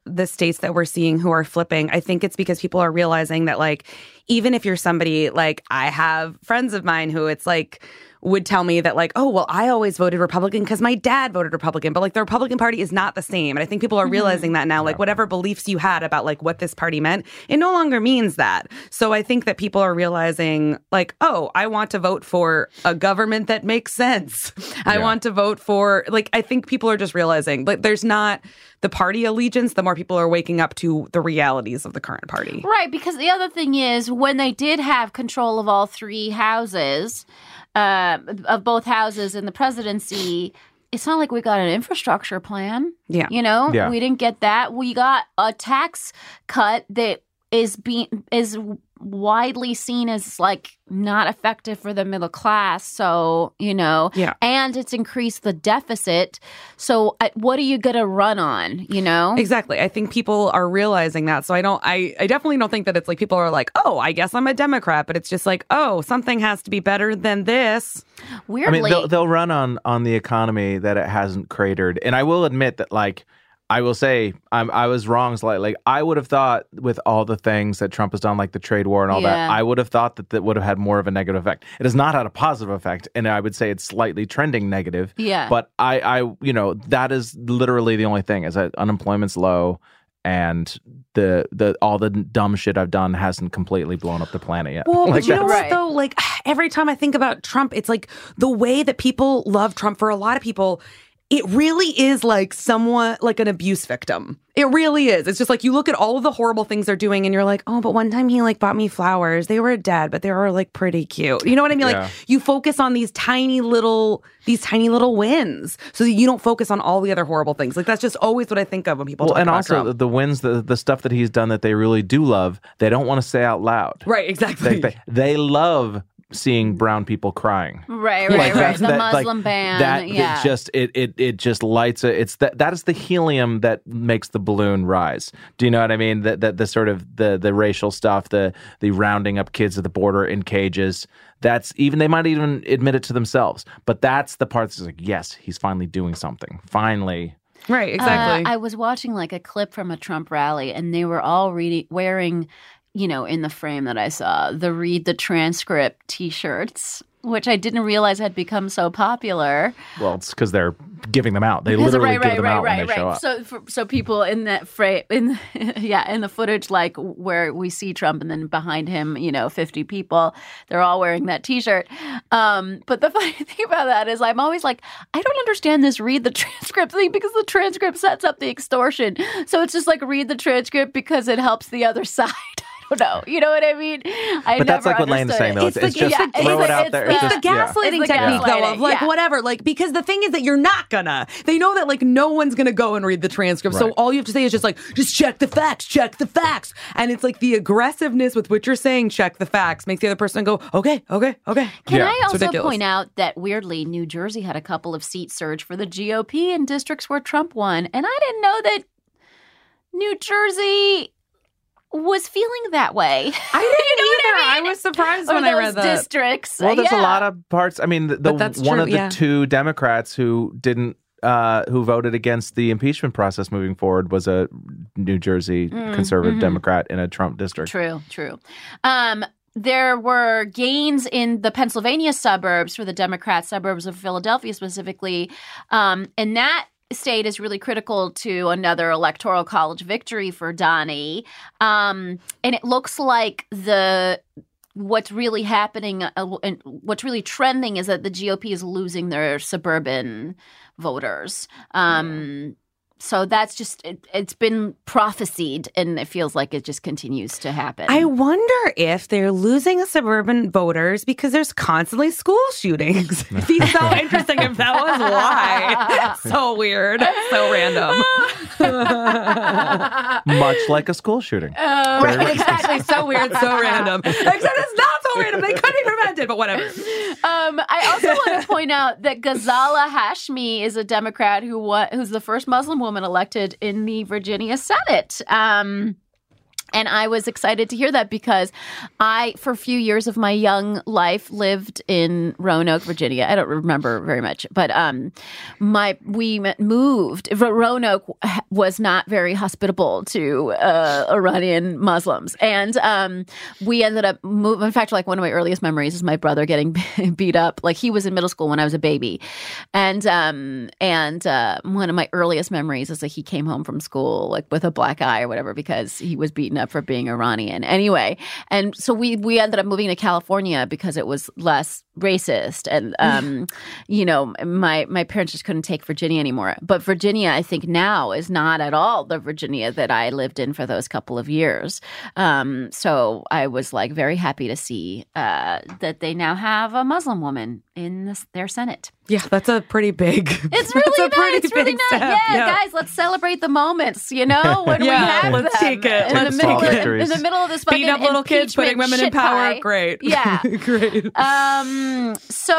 the states that we're seeing who are flipping, I think it's because people are realizing that, like, even if you're somebody, like, I have friends of mine who it's like, would tell me that, like, oh, well, I always voted Republican because my dad voted Republican. But, like, the Republican Party is not the same. And I think people are realizing that now. Like, whatever beliefs you had about, like, what this party meant, it no longer means that. So I think that people are realizing, like, oh, I want to vote for a government that makes sense. I Yeah. want to vote for, like, I think people are just realizing, like, there's not the party allegiance, the more people are waking up to the realities of the current party. Right, because the other thing is when they did have control of all three houses, uh, of both houses in the presidency, it's not like we got an infrastructure plan. Yeah. You know, Yeah. we didn't get that. We got a tax cut that is being is widely seen as like not effective for the middle class. So, you know, Yeah. and it's increased the deficit. So uh, what are you going to run on, you know? Exactly. I think people are realizing that. So I don't, I, I definitely don't think that it's like people are like, oh, I guess I'm a Democrat, but it's just like, oh, something has to be better than this. I Weirdly. mean, they'll, they'll run on on the economy that it hasn't cratered, and I will admit that, like, I will say I'm, I was wrong slightly. Like, I would have thought with all the things that Trump has done, like the trade war and all Yeah. that, I would have thought that that would have had more of a negative effect. It has not had a positive effect, and I would say it's slightly trending negative. Yeah. But I, I, you know, that is literally the only thing is that unemployment's low, and the the all the dumb shit I've done hasn't completely blown up the planet yet. Well, Like, but you know that's- Right. what, though? Like, every time I think about Trump, it's like the way that people love Trump, for a lot of people, it really is like somewhat like an abuse victim. It really is. It's just like you look at all of the horrible things they're doing and you're like, oh, but one time he like bought me flowers. They were dead, but they were like pretty cute. You know what I mean? Yeah. Like you focus on these tiny little, these tiny little wins so that you don't focus on all the other horrible things. Like that's just always what I think of when people Well, talk and about also Trump. the wins, the the stuff that he's done that they really do love, they don't want to say out loud. Right, exactly. They, they, they love seeing brown people crying. Right, right, Like, right. that's- The that- like, Muslim ban. That yeah. it just it it it just lights a, it's that that is the helium that makes the balloon rise. Do you know what I mean? That that the sort of the the racial stuff, the the rounding up kids at the border in cages. That's even they might even admit it to themselves. But that's the part that's like, yes, he's finally doing something. Finally. Right, exactly. Uh, I was watching like a clip from a Trump rally, and they were all reading, wearing, you know, in the frame that I saw, the read the transcript T-shirts, which I didn't realize had become so popular. Well, it's because they're giving them out. They Because- literally right, give right, them right, out right, when they show right. up. So, for, so people in that frame, in yeah, in the footage, like where we see Trump, and then behind him, you know, fifty people, they're all wearing that T-shirt. Um, but the funny thing about that is, I'm always like, I don't understand this read the transcript thing because the transcript sets up the extortion. So it's just like read the transcript because it helps the other side. I don't know. You know what I mean? I But that's never like what Lane is understood saying, though. it. It's, it's just yeah, throw it's it out the- there. It's It's the, the yeah. gaslighting It's the technique, though, of gaslighting, like yeah. whatever. Like, because the thing is that you're not gonna. They know that like no one's gonna go and read the transcript. So Right. all you have to say is just like, just check the facts, check the facts. And it's like the aggressiveness with which you're saying check the facts makes the other person go, okay, okay, okay. Can Yeah, I it's also ridiculous. point out that weirdly, New Jersey had a couple of seat surge for the G O P in districts where Trump won, and I didn't know that New Jersey was feeling that way. I didn't You know what either. I I, mean? was surprised Or when I those read that. districts. Well, there's yeah. a lot of parts. I mean, the, the But that's one true, of the yeah. two Democrats who didn't, uh, who voted against the impeachment process moving forward was a New Jersey conservative Democrat in a Trump district. True, true. Um, there were gains in the Pennsylvania suburbs for the Democrat suburbs of Philadelphia specifically, um, and that state is really critical to another electoral college victory for Donnie. Um, and it looks like the what's really happening uh, and what's really trending is that the G O P is losing their suburban voters. Um, So that's just, it, it's been prophesied, and it feels like it just continues to happen. I wonder if they're losing suburban voters because there's constantly school shootings. It'd be so interesting if that was why. So weird. So random. Much like a school shooting. Oh, Right, exactly. So weird, so random. Except it's not so random. They couldn't prevent it, but whatever. Um, I also want to point out that Ghazala Hashmi is a Democrat who wa- who's the first Muslim woman elected in the Virginia Senate. Um, And I was excited to hear that because I, for a few years of my young life, lived in Roanoke, Virginia. I don't remember very much, but um, my we moved. Roanoke was not very hospitable to uh, Iranian Muslims, and um, we ended up moving. In fact, like one of my earliest memories is my brother getting beat up. Like he was in middle school when I was a baby, and um, and uh, one of my earliest memories is that he came home from school like with a black eye or whatever because he was beaten up for being Iranian. Anyway, and so we we ended up moving to California because it was less racist, and um, you know, my my parents just couldn't take Virginia anymore. But Virginia, I think now is not at all the Virginia that I lived in for those couple of years. Um, so I was like very happy to see uh, that they now have a Muslim woman in this, their Senate. Yeah, that's a pretty big. It's really that's a nice. pretty It's really big nice. step. Yeah, Yeah. guys, let's celebrate the moments. You know, when we Yeah, have let's them. take it. In Let's the middle, take it. in, in the middle of this fucking Beating up little kids, putting impeachment women in shit power. pie. Great. Yeah. Great. Um.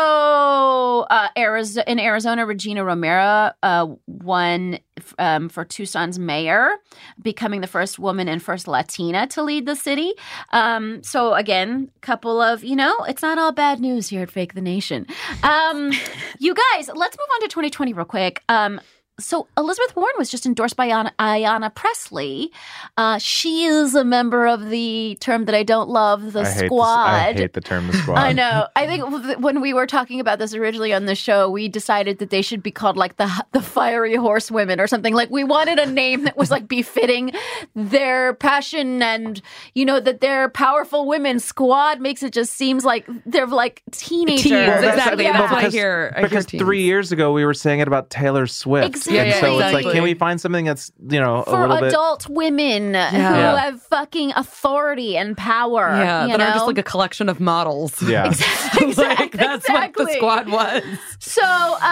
So, uh, Arizona, in Arizona, Regina Romero uh, won um, for Tucson's mayor, becoming the first woman and first Latina to lead the city. Um. So again, couple of you know, it's not all bad news here at Fake the Nation. Um. You guys, let's move on to twenty twenty real quick. Um. So Elizabeth Warren was just endorsed by Ayanna, Ayanna Pressley. Uh, she is a member of the term that I don't love, the I hate squad. This, I hate the term the squad. I know. I think when we were talking about this originally on the show, we decided that they should be called like the the fiery horsewomen or something. Like we wanted a name that was like befitting their passion and you know that they're powerful women. Squad makes it just seems like they're like teenagers. Teens, Well, that's- exactly. Yeah. That's what I because, hear. I hear because teens. three years ago we were saying it about Taylor Swift. Exactly. Yeah, and yeah, so it's like, exactly. can we find something that's, you know, a For little bit... adult women who Yeah. have fucking authority and power. Yeah, you that know? are just like a collection of models. Yeah. Exactly. Like, that's exactly. what the squad was. So,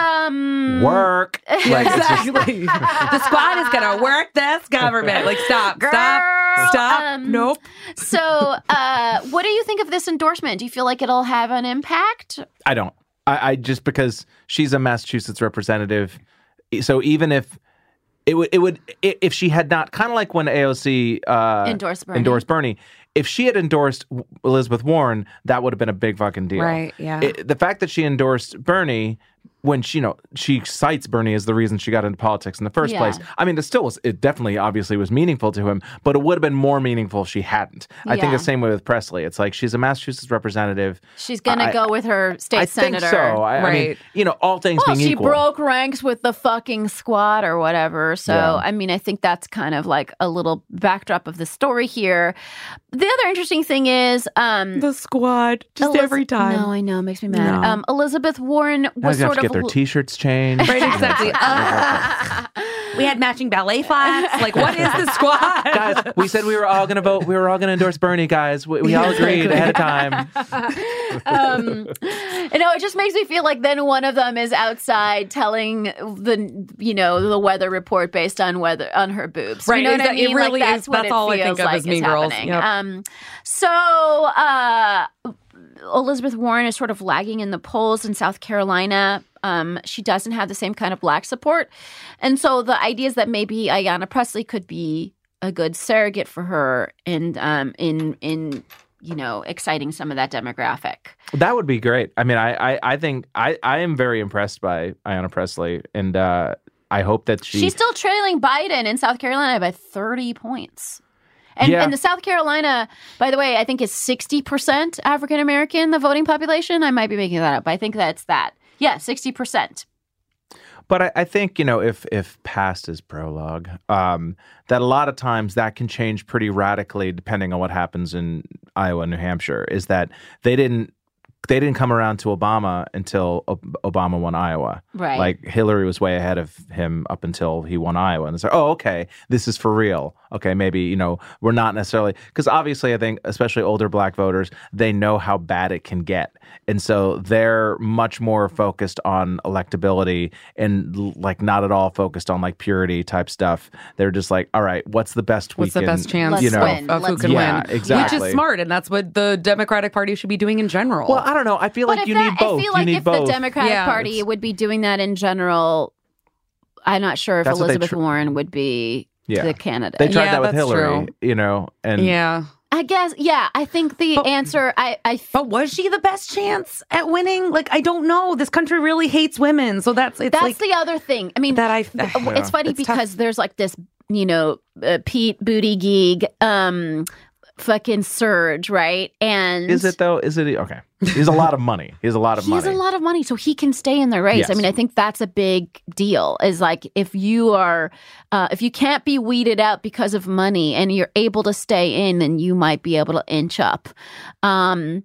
um, Work. Like, it's just- Exactly. The squad is gonna work this government. Like, stop, Girl, stop, stop. um, Nope. So, uh, what do you think of this endorsement? Do you feel like it'll have an impact? I don't. I, I just because she's a Massachusetts representative. So even if it would, it would, i- if she had not, kind of like when A O C uh, Endorsed Bernie. endorsed Bernie, if she had endorsed W- Elizabeth Warren, that would have been a big fucking deal. Right, yeah. It- the fact that she endorsed Bernie, when she, you know, she cites Bernie as the reason she got into politics in the first Yeah. place. I mean, it still was, it definitely obviously was meaningful to him, but it would have been more meaningful if she hadn't. I think Yeah. the same way with Presley. It's like she's a Massachusetts representative. She's gonna I- go with her state I senator. think so. I, I mean, Right. you know, all things Well, being she equal. broke ranks with the fucking squad or whatever. So, Yeah. I mean, I think that's kind of like a little backdrop of the story here. The other interesting thing is, um, The squad, just Eliz- every time. No, I know, it makes me mad. No. Um, Elizabeth Warren Now was they have sort to of get their l- T-shirts changed. Right, exactly. Uh, we had matching ballet flats. Like, what is the squad? Guys, we said we were all going to vote. We were all going to endorse Bernie, guys. We, we all agreed ahead of time. um, you know, it just makes me feel like then one of them is outside telling the, you know, the weather report based on weather on her boobs. Right, You know what I exactly. It mean? really like, that's is- what that's it all I feels think of like as Mean is Girls. happening. Yep. Um, so, uh, Elizabeth Warren is sort of lagging in the polls in South Carolina. Um, she doesn't have the same kind of black support. And so the idea is that maybe Ayanna Pressley could be a good surrogate for her in, um, in, in, you know, exciting some of that demographic. That would be great. I mean, I, I, I think I, I am very impressed by Ayanna Presley, and uh, I hope that she. She's still trailing Biden in South Carolina by thirty points. And, Yeah. and the South Carolina, by the way, I think is sixty percent African American, the voting population. I might be making that up, but I think that's that. Yeah, sixty percent. But I, I think, you know, if if past is prologue, um, that a lot of times that can change pretty radically depending on what happens in Iowa and New Hampshire. Is that they didn't they didn't come around to Obama until o- Obama won Iowa. Right. Like Hillary was way ahead of him up until he won Iowa. And it's like, oh, okay, this is for real. Okay, maybe, you know, we're not necessarily, because obviously I think especially older black voters, they know how bad it can get. And so they're much more focused on electability and l- like not at all focused on like purity type stuff. They're just like, all right, what's the best we What's the can, best chance Let's you know, win. of who Let's can Yeah, win? exactly. Which is smart, and that's what the Democratic Party should be doing in general. Well, I don't know. I feel But like if you that, need both. I feel you like need if both. the Democratic Yeah, Party it's- would be doing that in general, I'm not sure if That's what they Elizabeth tr- Warren would be Yeah. the candidate. They tried Yeah, that with that's Hillary, true. you know, and Yeah. I guess, yeah. I think the But- answer, I, I f- But was she the best chance at winning? Like, I don't know. This country really hates women, so that's it's that's like the other thing. I mean, that. I th- it's funny It's because tough. there's like this, you know, uh, Pete Buttigieg, um, fucking surge, right? And is it though? Is it okay? He has a lot of money. He has a lot of he money. has a lot of money, so he can stay in the race. I Yes. mean, I think that's a big deal. Is like if you are, uh, if you can't be weeded out because of money, and you're able to stay in, then you might be able to inch up. Um,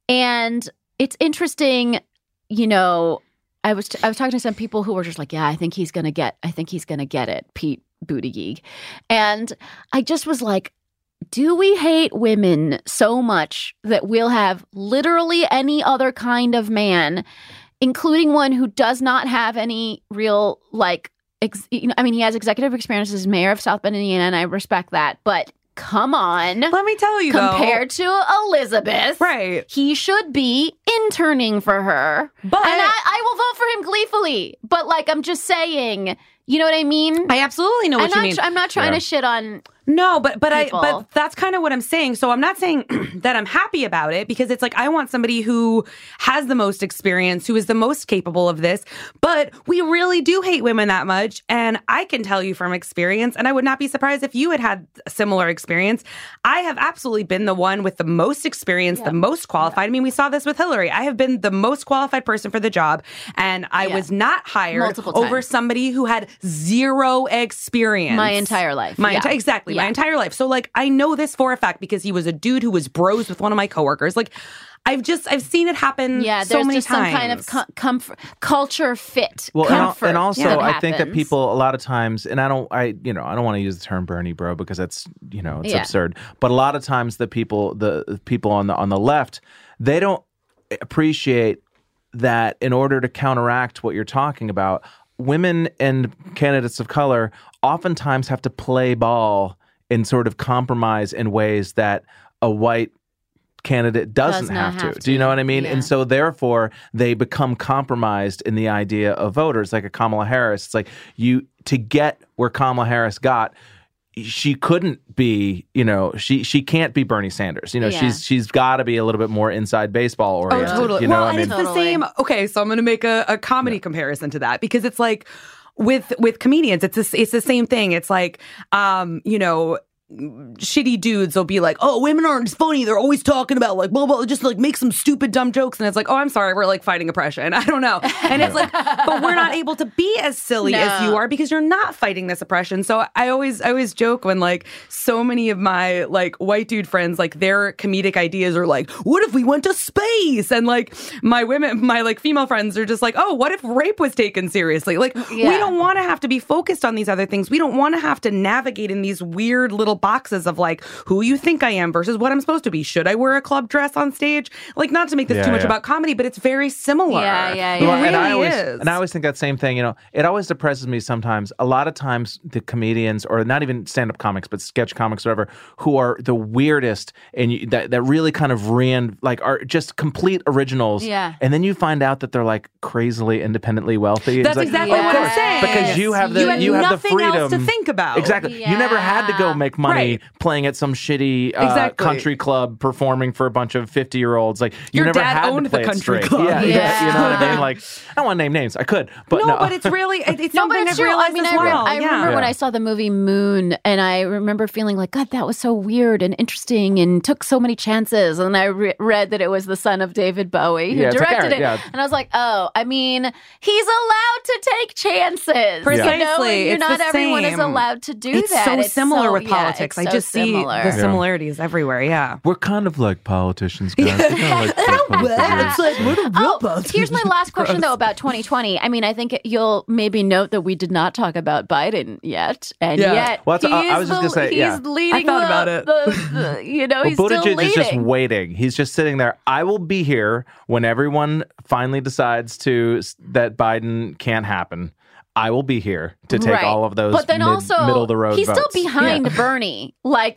and it's interesting, you know. I was I was talking to some people who were just like, yeah, I think he's gonna get, I think he's gonna get it, Pete Buttigieg, and I just was like, do we hate women so much that we'll have literally any other kind of man, including one who does not have any real, like, ex- you know, I mean, he has executive experience as mayor of South Bend, Indiana, and I respect that. But come on. Let me tell you, Compared to Elizabeth, though. Right. he should be interning for her. But- and I, I will vote for him gleefully. But, like, I'm just saying, you know what I mean? I absolutely know what I'm you not, mean. tr- I'm not trying Yeah. to shit on No, but but people. I but that's kind of what I'm saying. So I'm not saying that I'm happy about it because it's like I want somebody who has the most experience, who is the most capable of this. But we really do hate women that much, and I can tell you from experience, and I would not be surprised if you had had a similar experience. I have absolutely been the one with the most experience, the most qualified. I mean, we saw this with Hillary. I have been the most qualified person for the job, and I Yeah. was not hired Multiple over times. somebody who had zero experience. my entire life. My Yeah. entire exactly my Yeah. entire life. So like I know this for a fact because he was a dude who was bros with one of my coworkers. Like I've just I've seen it happen. Yeah, so there's many just times. some kind of com- comfort, culture fit. Well, and, al- comfort and also, that I think that happens. people a lot of times, and I don't, I you know, I don't want to use the term Bernie bro because that's you know it's Yeah. absurd. But a lot of times, the people, the people on the on the left, they don't appreciate that in order to counteract what you're talking about, women and candidates of color oftentimes have to play ball and sort of compromise in ways that a white candidate doesn't Does not have to. have Do you know to. what I mean? Yeah. And so therefore they become compromised in the idea of voters, like a Kamala Harris. It's like you to get where Kamala Harris got, she couldn't be, you know, she she can't be Bernie Sanders. You know, Yeah. she's she's got to be a little bit more inside baseball Oh, oriented. totally. You know, well, I and mean, it's the Totally. same. Okay, so I'm going to make a, a comedy comparison to that because it's like with with comedians, it's a, it's the same thing. It's like, um, you know. Shitty dudes will be like, oh, women aren't funny. They're always talking about like, blah, blah, just like make some stupid, dumb jokes. And it's like, oh, I'm sorry. We're like fighting oppression. I don't know. And it's like, but we're not able to be as silly as No. you are because you're not fighting this oppression. So I always, I always joke when like so many of my like white dude friends, like their comedic ideas are like, what if we went to space? And like my women, my like female friends are just like, oh, what if rape was taken seriously? Like we Yeah. don't want to have to be focused on these other things. We don't want to have to navigate in these weird little boxes of like who you think I am versus what I'm supposed to be. Should I wear a club dress on stage? Like, not to make this Yeah, too much yeah. about comedy, but it's very similar. Yeah, yeah, It yeah. Well, really and I always, is. And I always think that same thing. You know, it always depresses me sometimes. A lot of times, the comedians, or not even stand-up comics, but sketch comics, or whatever, who are the weirdest and you, that that really kind of rein, like, are just complete originals. Yeah. And then you find out that they're like crazily independently wealthy. It's That's like, exactly of what I'm course, saying. because you have the You had have the nothing freedom else to think about. Exactly. You never had to go Yeah. make money Right. playing at some shitty uh, Exactly. country club performing for a bunch of fifty-year-olds. Like you Your never dad had owned to the play it country straight. club. Yeah, yeah. You know what I Yeah. mean? Like I don't want to name names. I could, but no, no. but it's really, it- it's No, but something it's I've true. realized I mean, as I, re- well. I yeah. remember when Yeah. I saw the movie Moon, and I remember feeling like, God, that was so weird and interesting, and took so many chances. And I re- read that it was the son of David Bowie who Yeah, it's like directed Aaron, it, yeah. and I was like, oh, I mean, he's allowed to take chances. You know? Precisely. And you're It's not the everyone is same. allowed to do It's that. so similar so- with yeah, politics. it's I so just see similar. the Yeah. similarities everywhere. Yeah. We're kind of like politicians, guys. We're kind of like political figures. like, what a Oh, here's my last question though about twenty twenty. I mean, I think you'll maybe note that we did not talk about Biden yet, and Yeah. yet Well, that's- I- I he's was just the- gonna say, he's yeah. leading. I thought the, about it. the- the- you know, Well, he's still Buttigieg leading. is just waiting. He's just sitting there. I will be here when everyone finally decides to that Biden can't happen. I will be here to take Right. all of those but then mid, also middle of the road he's votes. still behind Yeah. Bernie. Like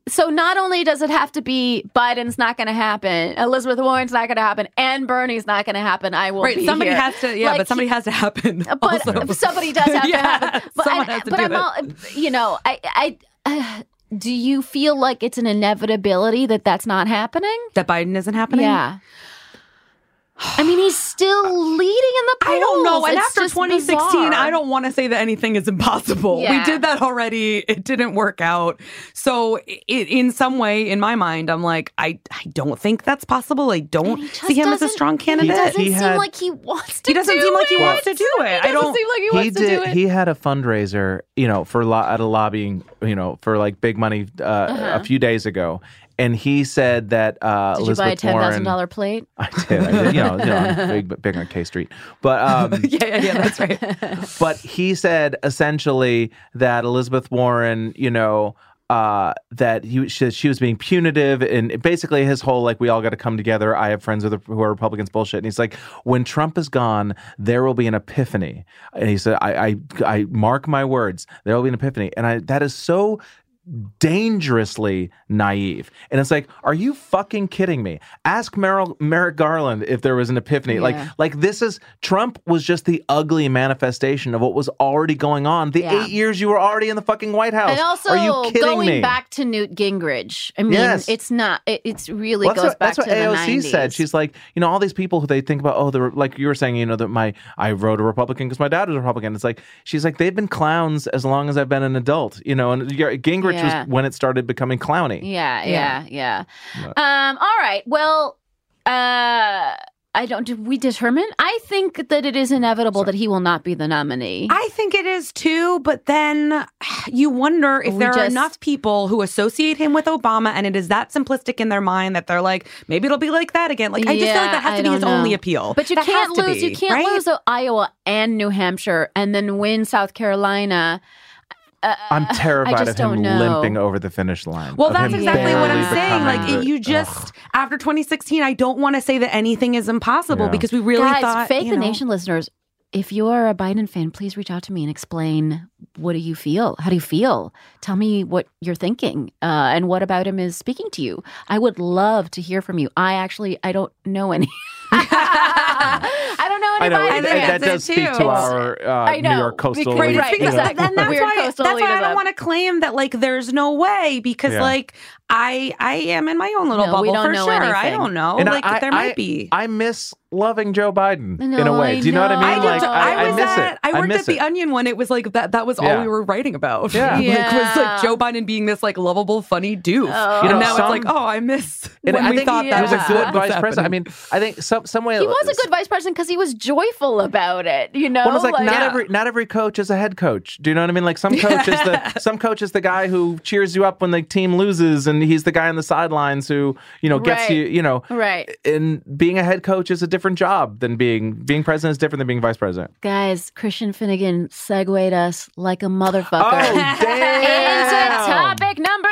So not only does it have to be Biden's not going to happen, Elizabeth Warren's not going to happen, and Bernie's not going to happen, I will right, be somebody here. has to, yeah, Like, but somebody has to happen. But also. somebody does have yeah, to happen. But, someone I, has to but do I'm it. all, you know, I, I, uh, do you feel like it's an inevitability that that's not happening? That Biden isn't happening? Yeah. I mean, he's still leading in the polls. I don't know. And It's after just twenty sixteen, bizarre. I don't want to say that anything is impossible. Yeah. We did that already. It didn't work out. So it, in some way, in my mind, I'm like, I, I don't think that's possible. I don't he just see him as a doesn't- strong He candidate. doesn't He seem had- like he wants to He doesn't do seem like he it. wants to do it. He I doesn't don't- seem like he He wants to do did. it. He had a fundraiser, you know, for lo- at a lobbying, you know, for like big money uh, Uh-huh. a few days ago, and he said that uh, Did you Elizabeth buy a ten thousand Warren. dollar plate? I did. I did. You know, you know, big, big on K Street, but um, yeah, yeah, yeah, that's right. but he said essentially that Elizabeth Warren, you know, uh, that he she, she was being punitive, and basically his whole like we all got to come together. I have friends with who are Republicans bullshit, and he's like, when Trump is gone, there will be an epiphany, and he said, I I, I mark my words, there will be an epiphany, and I that is so dangerously naive. And it's like, are you fucking kidding me? Ask Merrill, Merrick Garland if there was an epiphany. Yeah. Like, like this is, Trump was just the ugly manifestation of what was already going on. The Yeah. eight years you were already in the fucking White House. And also, are you kidding going me? back to Newt Gingrich. I mean, Yes. it's not. It, it's really Well, goes that's what, back that's what to A O the C nineties. said. She's like, you know, all these people who they think about, oh, they're like you were saying, you know, that my I wrote a Republican because my dad was a Republican. It's like she's like they've been clowns as long as I've been an adult, you know. And Gingrich Yeah. was when it started becoming clowny. Yeah, yeah, yeah. Um, all right. Well, uh, I don't. Did we determine? I think that it is inevitable that he will not be the nominee. I think it is too, but then you wonder if We there are just- enough people who associate him with Obama and it is that simplistic in their mind that they're like, maybe it'll be like that again. Like, I just feel like that has I to be don't his know. only appeal. But you That can't has to lose. be, you can't right? lose Iowa and New Hampshire and then win South Carolina. I'm terrified just of him don't know. limping over the finish line. Well, of that's him exactly what barely I'm saying. becoming Like, the- you just, after twenty sixteen, I don't want to say that anything is impossible Yeah. because we really Guys, thought, Fake you the know, Nation listeners, if you are a Biden fan, please reach out to me and explain what do you feel? How do you feel? Tell me what you're thinking uh, and what about him is speaking to you. I would love to hear from you. I actually, I don't know any. I don't know I anybody. know I that, think that that's does it, speak too. to our uh, I know, New York coastal. because- elite, right, you know. exactly. And that's Weird why, coastal that's why I elitism. don't want to claim that like there's no way because Yeah. like I I am in my own little No, bubble we don't for know sure. I anything. don't know. And like I, there I, might be. I miss loving Joe Biden in a No, way. I Do you know what I mean? know. I did. like too. I, I was miss at, it. I worked miss at the it. Onion when it was like that. That was all Yeah. we were writing about. Yeah. like, Yeah. was like Joe Biden being this like lovable, funny doof. Oh. You know, You know, now some- it's like, oh, I miss And when I we think thought he that was a was good what was vice president. I happening. mean, I think some some way He was a good vice president because he was joyful about it. You know, Well, it's like, not yeah. every not every coach is a head coach. Do you know what I mean? Like some coach is the some coach is the guy who cheers you up when the team loses, and he's the guy on the sidelines who you know gets Right. you. You know, Right. And being a head coach is a different job than being being president is different than being vice president. Guys, Christian Finnegan segued us like a motherfucker. Oh, damn. Into topic number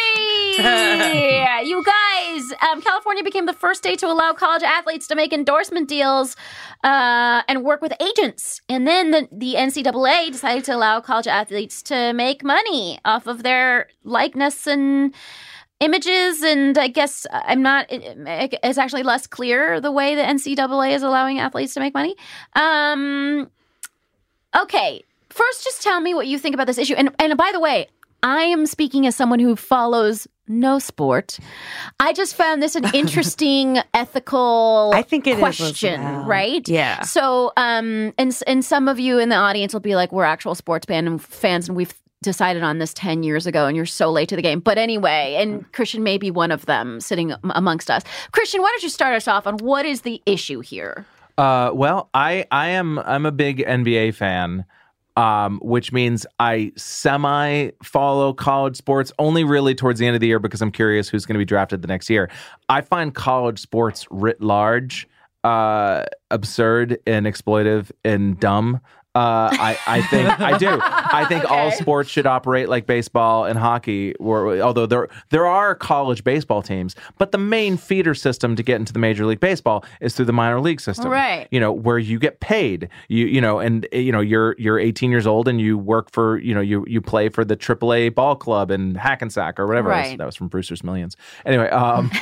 three. You guys, um, California became the first state to allow college athletes to make endorsement deals uh, and work with agents. And then the, the N C double A decided to allow college athletes to make money off of their likeness and images. And I guess I'm not, it, it's actually less clear the way the N C double A is allowing athletes to make money. Um, okay. First, just tell me what you think about this issue. And and by the way, I am speaking as someone who follows no sport. I just found this an interesting ethical I think it is as question, well. right? Yeah. So, um, and and some of you in the audience will be like, "We're actual sports fan fans, and we've decided on this ten years ago, and you're so late to the game." But anyway, and Christian may be one of them sitting amongst us. Christian, why don't you start us off on what is the issue here? Uh, well, I I am I'm a big N B A fan. Um, which means I semi follow college sports only really towards the end of the year because I'm curious who's going to be drafted the next year. I find college sports writ large uh, absurd and exploitive and dumb. Uh, I, I think I do. I think Okay. all sports should operate like baseball and hockey. Or, although there there are college baseball teams, but the main feeder system to get into the Major League Baseball is through the minor league system. Right. You know, where you get paid. You you know, and you know you're you're eighteen years old and you work for you know you you play for the triple A ball club in Hackensack or whatever. Right. It was. That was from Brewster's Millions. Anyway, um,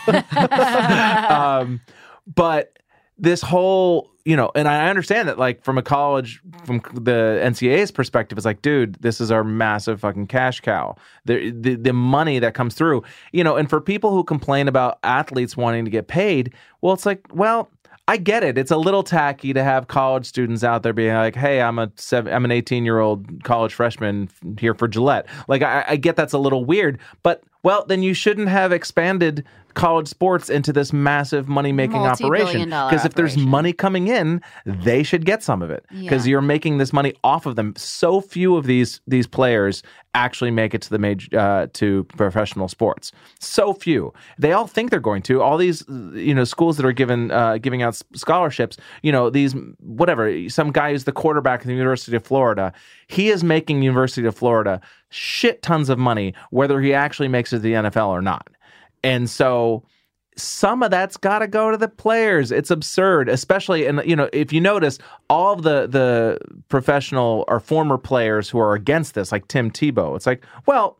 um, but this whole. You know, and I understand that, like, from a college, from the N C double A's perspective, it's like, dude, this is our massive fucking cash cow. The, the the money that comes through, you know, and for people who complain about athletes wanting to get paid, well, it's like, well, I get it. It's a little tacky to have college students out there being like, hey, I'm a seven, I'm an eighteen year old college freshman here for Gillette. Like, I, I get that's a little weird, but well, then you shouldn't have expanded college sports into this massive money-making Multi-billion operation. dollar Because if there's operation. money coming in, they should get some of it. Because Yeah. you're making this money off of them. So few of these these players actually make it to the major uh, to professional sports. So few. They all think they're going to. All these you know schools that are given uh, giving out scholarships. You know these whatever. Some guy who's the quarterback at the University of Florida. He is making University of Florida shit tons of money, whether he actually makes it to the N F L or not. And so some of that's got to go to the players. It's absurd, especially, and you know, if you notice, all of the the professional or former players who are against this, like Tim Tebow, it's like, well,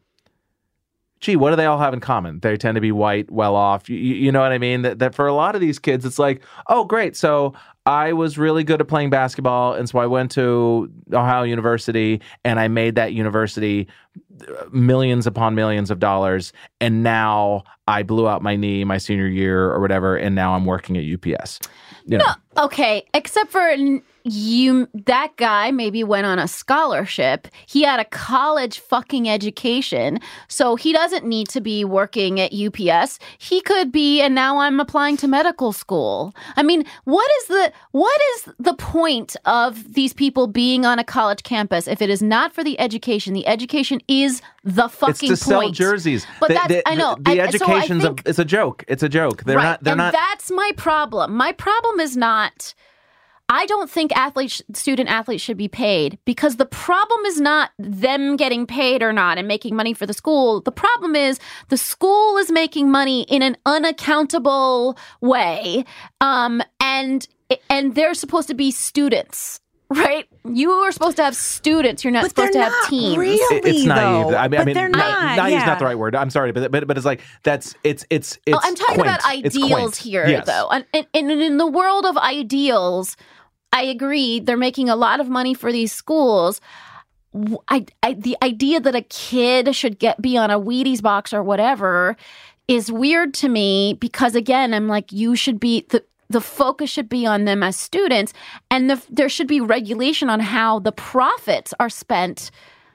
gee, what do they all have in common? They tend to be white, well off. You, you know what I mean? That, that for a lot of these kids, it's like, oh, great. So I was really good at playing basketball, and so I went to Ohio University, and I made that university millions upon millions of dollars, and now I blew out my knee my senior year or whatever, and now I'm working at U P S. You know. Okay, except for n- you, that guy maybe went on a scholarship. He had a college fucking education, so he doesn't need to be working at U P S. He could be, and now I'm applying to medical school. I mean, what is the what is the point of these people being on a college campus if it is not for the education? The education is the fucking It's to sell point. jerseys. But The- that's the, I know. The, the I- so I education's think- a, it's a joke. It's a joke. They're right. not. They're and not. That's my problem. My problem is not. I don't think athletes, student athletes should be paid because the problem is not them getting paid or not and making money for the school. The problem is the school is making money in an unaccountable way, um, and and they're supposed to be students. Right? You are supposed to have students. You're not But supposed to they're have not teams. really. It- it's naive. though. I mean, But I mean, they're na- not. naive is yeah. not the right word. I'm sorry, but but but it's like that's it's it's it's. Oh, I'm talking quaint. about It's ideals quaint. here, Yes. though. And, and, and in the world of ideals, I agree. They're making a lot of money for these schools. W- I, I, the idea that a kid should get be on a Wheaties box or whatever is weird to me because, again, I'm like, you should be the the focus should be on them as students, and the, there should be regulation on how the profits are spent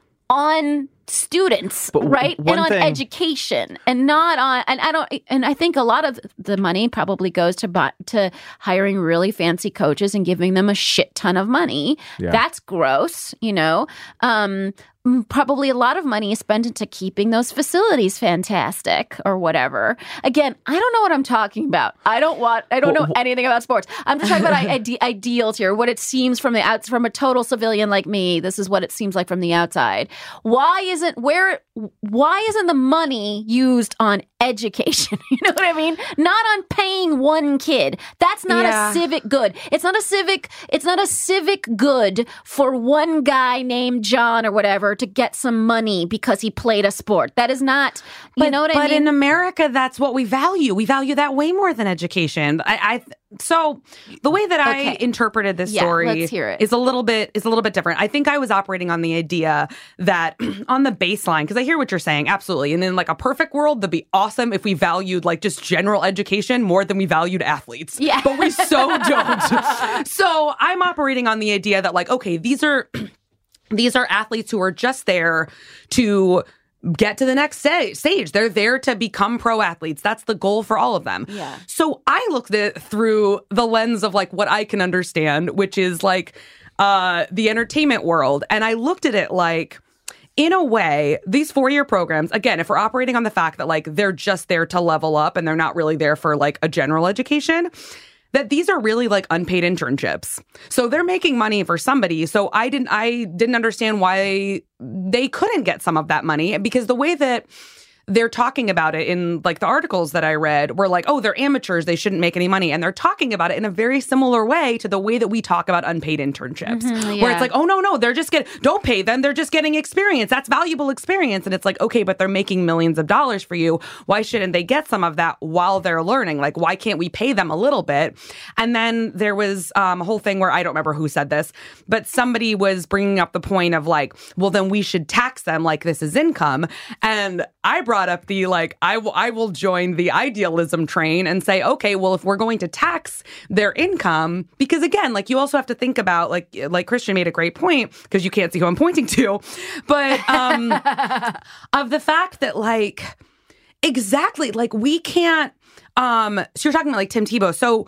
on students, But w- right? one And on thing- education, and not on. And I don't. And I think a lot of the money probably goes to buy, to hiring really fancy coaches and giving them a shit ton of money. Yeah. That's gross, you know. Um, m- probably a lot of money is spent into keeping those facilities fantastic or whatever. Again, I don't know what I'm talking about. I don't want. I don't Well, know anything about sports. I'm just talking about ide- ideals here. What it seems from the out from a total civilian like me. This is what it seems like from the outside. Why isn't where? Why isn't the money used on education? You know what I mean? Not on paying one kid. That's not Yeah. a civic good. It's not a civic. It's not a civic good for one guy named John or whatever to get some money because he played a sport. That is not. You But, know what I but mean? in America, that's what we value. We value that way more than education. I, I so the way that I Okay. interpreted this Yeah, story let's hear it. is a little bit is a little bit different. I think I was operating on the idea that on the baseline, because I hear what you're saying, absolutely. And in like a perfect world, that'd be awesome if we valued like just general education more than we valued athletes. Yeah. But we so don't. So I'm operating on the idea that like, okay, these are these are athletes who are just there to get to the next sta- stage. They're there to become pro athletes. That's the goal for all of them. Yeah. So I looked at it through the lens of like what I can understand, which is like uh, the entertainment world. And I looked at it like, in a way, these four-year programs, again, if we're operating on the fact that like they're just there to level up and they're not really there for like a general education, that these are really like unpaid internships. So they're making money for somebody. So I didn't I didn't understand why they couldn't get some of that money, because the way that they're talking about it in like the articles that I read were like, oh, they're amateurs, they shouldn't make any money. And they're talking about it in a very similar way to the way that we talk about unpaid internships, Mm-hmm, yeah. where it's like, oh, no, no, they're just getting, don't pay them. They're just getting experience. That's valuable experience. And it's like, okay, but they're making millions of dollars for you. Why shouldn't they get some of that while they're learning? Like, why can't we pay them a little bit? And then there was um, a whole thing where I don't remember who said this, but somebody was bringing up the point of like, well, then we should tax them like this is income. And I brought up the like, I will I will join the idealism train and say, okay, well, if we're going to tax their income, because again, like you also have to think about like like Christian made a great point, because you can't see who I'm pointing to, but um, of the fact that like exactly like we can't. Um, so you're talking about like Tim Tebow, so.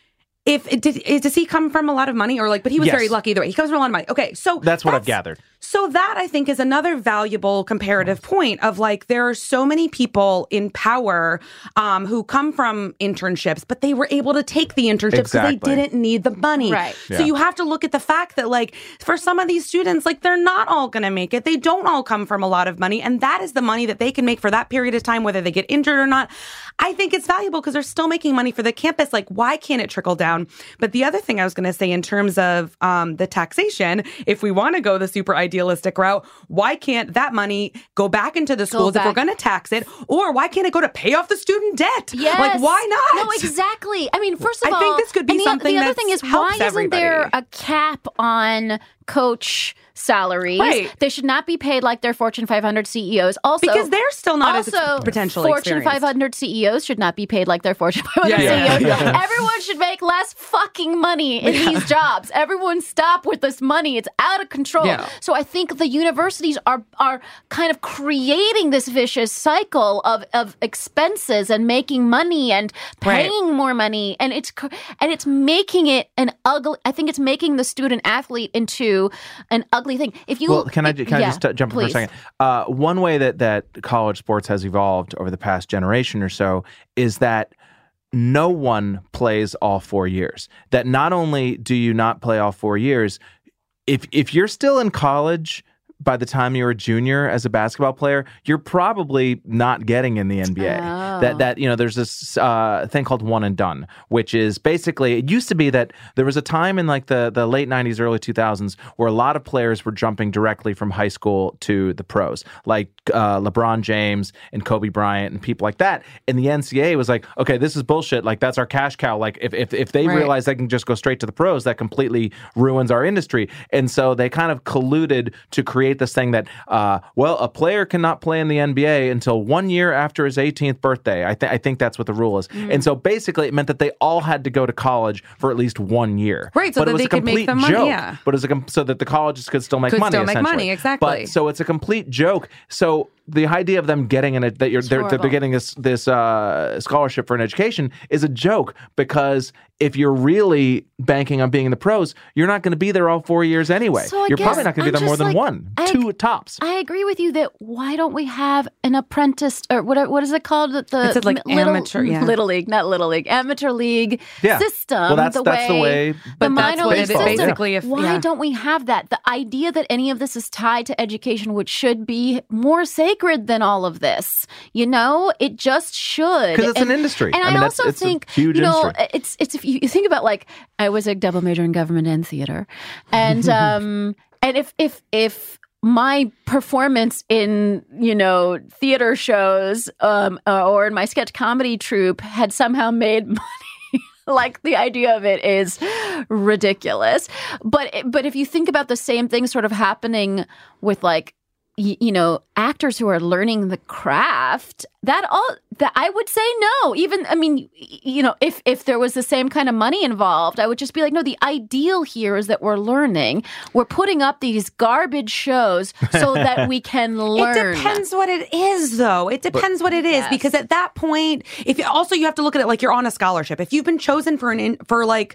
If it did, does he come from a lot of money or like, but he was Yes. very lucky either way. He comes from a lot of money. Okay. So That's what I've gathered. So that I think is another valuable comparative point of like, there are so many people in power um, who come from internships, but they were able to take the internships because Exactly. they didn't need the money. Right. So Yeah. you have to look at the fact that like, for some of these students, like they're not all going to make it. They don't all come from a lot of money. And that is the money that they can make for that period of time, whether they get injured or not. I think it's valuable because they're still making money for the campus. Like, why can't it trickle down? But the other thing I was going to say in terms of um, the taxation, if we want to go the super idealistic route, why can't that money go back into the schools if back. we're going to tax it? Or why can't it go to pay off the student debt? Yes. Like, why not? No, exactly. I mean, first of I all, think this could be and the, something the other that's thing is, why helps isn't there everybody. a cap on coach salaries? Right. They should not be paid like their Fortune five hundred C E Os. Also, Because they're still not as also, potentially Fortune experienced. five hundred C E Os should not be paid like their Fortune five hundred Yeah, yeah, C E Os. yeah. Everyone should make less fucking money in these jobs. Everyone stop with this money. It's out of control. Yeah. So I think the universities are are kind of creating this vicious cycle of, of expenses and making money and Right. paying more money, and it's cr- and it's making it an ugly. I think it's making the student athlete into an ugly thing. If you Well, can I ju- can yeah, I just uh, jump in please. for a second? Uh, one way that that college sports has evolved over the past generation or so is that no one plays all four years. That not only do you not play all four years, if if you're still in college by the time you're a junior as a basketball player, you're probably not getting in the N B A. Oh. That that you know, there's this uh, thing called one and done, which is basically, it used to be that there was a time in like the the late nineties, early two thousands where a lot of players were jumping directly from high school to the pros, like uh, LeBron James and Kobe Bryant and people like that. And the N C A A was like, okay, this is bullshit. Like, that's our cash cow. Like, if if if they Right. realize they can just go straight to the pros, that completely ruins our industry. And so they kind of colluded to create this thing that, uh, well, a player cannot play in the N B A until one year after his eighteenth birthday. I, th- I think that's what the rule is. Mm. And so basically it meant that they all had to go to college for at least one year. Right, so but that it was they a could make complete the money, joke. yeah. But it was a com- so that the colleges could still make Could money, still make essentially. money, exactly. But so it's a complete joke. So the idea of them getting in it, that you're they're, that horrible. they're getting this this uh, scholarship for an education is a joke, because if you're really banking on being in the pros, you're not going to be there all four years anyway. So I you're guess probably not going to be I'm there more just than like- one, I- two tops. I agree with you that why don't we have an apprentice or what what is it called? The It said, like, mi- little, amateur, yeah. little league, not little league, amateur league Yeah. system. Well, that's- the that's the way, way- the But that's minor what league it is. system. Basically, if- why yeah. don't we have that? The idea that any of this is tied to education, which should be more sacred than all of this. You know, it just should. 'Cause it's And- an industry. And I I, mean, that's- also it's a think, huge you know, industry. it's it's if you, you think about, like, I was a double major in government and theater, and um and if if if my performance in, you know, theater shows um uh, or in my sketch comedy troupe had somehow made money, like, the idea of it is ridiculous. But but if you think about the same thing sort of happening with, like, y- you know, actors who are learning the craft, that all that I would say no. Even, I mean, y- you know, if if there was the same kind of money involved, I would just be like, no, the ideal here is that we're learning. We're putting up these garbage shows so that we can learn. It depends what it is, though. It depends what it is, Yes. because at that point, if also you have to look at it like you're on a scholarship. If you've been chosen for an in, for like,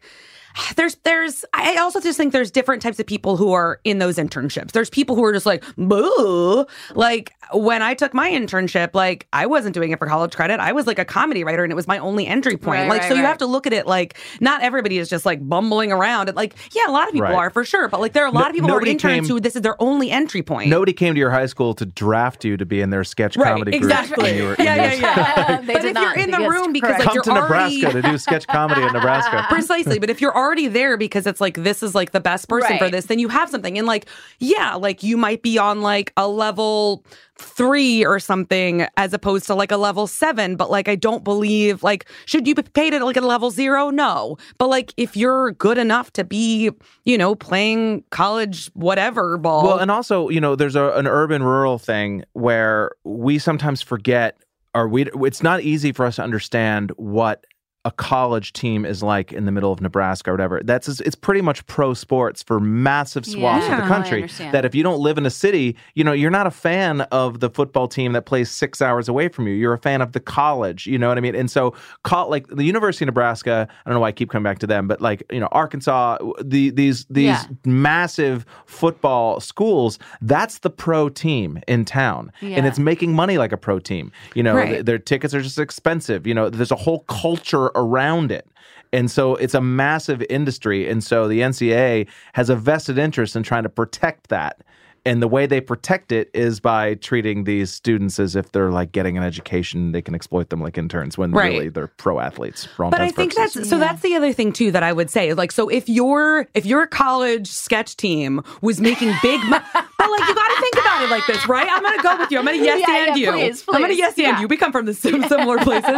there's there's I also just think there's different types of people who are in those internships. There's people who are just like, boo. Like when I took my internship, like I wasn't doing it for college credit. I was like a comedy writer and it was my only entry point. Right, like right, so you right. have to look at it like not everybody is just like bumbling around. And like, yeah, a lot of people Right. are for sure, but like there are a lot No- of people who are nobody interns came- who this is their only entry point. Nobody came to your high school to draft you to be in their sketch Right, comedy exactly. group. when you were in Yeah, yeah, your- yeah. They But did if not. you're in the Yes, room because correct. like Come you're to already Nebraska to do sketch comedy in Nebraska. Precisely. But if you're already there because it's like this is like the best person for Right. this, then you have something. And like, yeah, like you might be on like a level three or something as opposed to like a level seven. But like I don't believe like should you be paid at like a level zero? No. But like if you're good enough to be, you know, playing college whatever ball. Well, and also, you know, there's a, an urban rural thing where we sometimes forget, or we it's not easy for us to understand what a college team is like in the middle of Nebraska or whatever. That's it's pretty much pro sports for massive swaths Yeah, of the I country. understand. That if you don't live in a city, you know, you're not a fan of the football team that plays six hours away from you. You're a fan of the college. You know what I mean? And so, call, like the University of Nebraska. I don't know why I keep coming back to them, but like you know, Arkansas, the, these these Yeah. massive football schools. That's the pro team in town, and Yeah. it's making money like a pro team. You know, Right. th- their tickets are just expensive. You know, there's a whole culture around it. And so it's a massive industry. And so the N C double A has a vested interest in trying to protect that. And the way they protect it is by treating these students as if they're like getting an education. They can exploit them like interns when Right. really they're pro athletes. For all But I intents think and purposes. that's so. That's the other thing too that I would say. Like, so if your if your college sketch team was making big, mo- but like you got to think about it like this, right? I'm going to go with you. I'm going to yes Yeah, and yeah, you. please, I'm going to please. yes and Yeah. you. We come from the sim- similar places.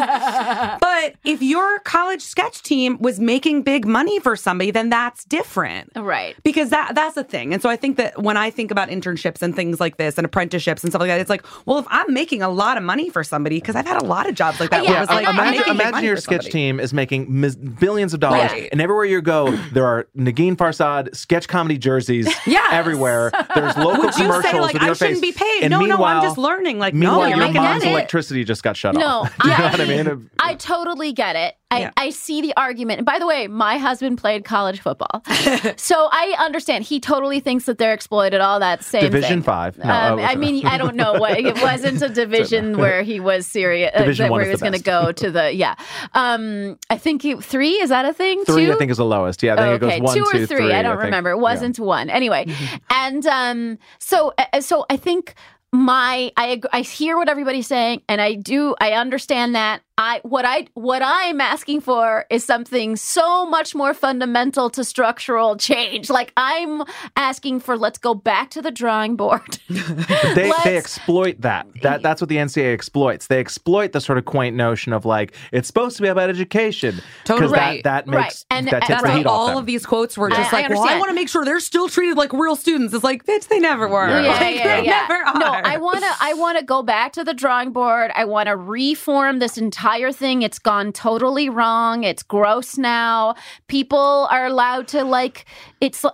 But if your college sketch team was making big money for somebody, then that's different, Right. because that that's the thing. And so I think that when I think about internships and things like this and apprenticeships and stuff like that, it's like, well, if I'm making a lot of money for somebody, because I've had a lot of jobs like that. Yeah, where it was like, and I- I'm imagine, making big imagine money your for sketch somebody. team is making mis- billions of dollars, Right. and everywhere you go, there are Nagin Farsad sketch comedy jerseys Yes. everywhere. There's local Would you commercials say like with I your shouldn't face. be paid? And No, no, I'm meanwhile- just learning. Like, no, Meanwhile, you're your making mom's it. electricity just got shut No, off. You know I, what I mean? I totally get it. I, Yeah. I see the argument. And by the way, my husband played college football. So I understand. He totally thinks that they're exploited, all that same Division thing. five. No, um, uh, I mean, I don't know what. It wasn't a division where he was serious, uh, Division that one where he is was the going to best. go to the, yeah. Um, I think he, three, is that a thing? Three, Two? I think, is the lowest. Yeah, I think okay, it goes one, two or two, three. three, I don't think. remember. It Yeah. wasn't one. Anyway, and um, so uh, so I think my I ag- I hear what everybody's saying, and I do I understand that. I what I what I'm asking for is something so much more fundamental to structural change. Like I'm asking for let's go back to the drawing board. They, Let's- they exploit that. That that's what the N C double A exploits. They exploit the sort of quaint notion of like it's supposed to be about education. 'Cause Totally. that, Right. that Right. makes And- that and- takes That's the why heat off all them. of these quotes were I- just I like, well, I understand. want to make sure they're still treated like real students. It's like, bitch, they never were. Yeah. Yeah, Like, yeah, they yeah. never are. No, I want to. I want to go back to the drawing board. I want to reform this entire thing. It's gone totally wrong. It's gross now. People are allowed to like. It's uh,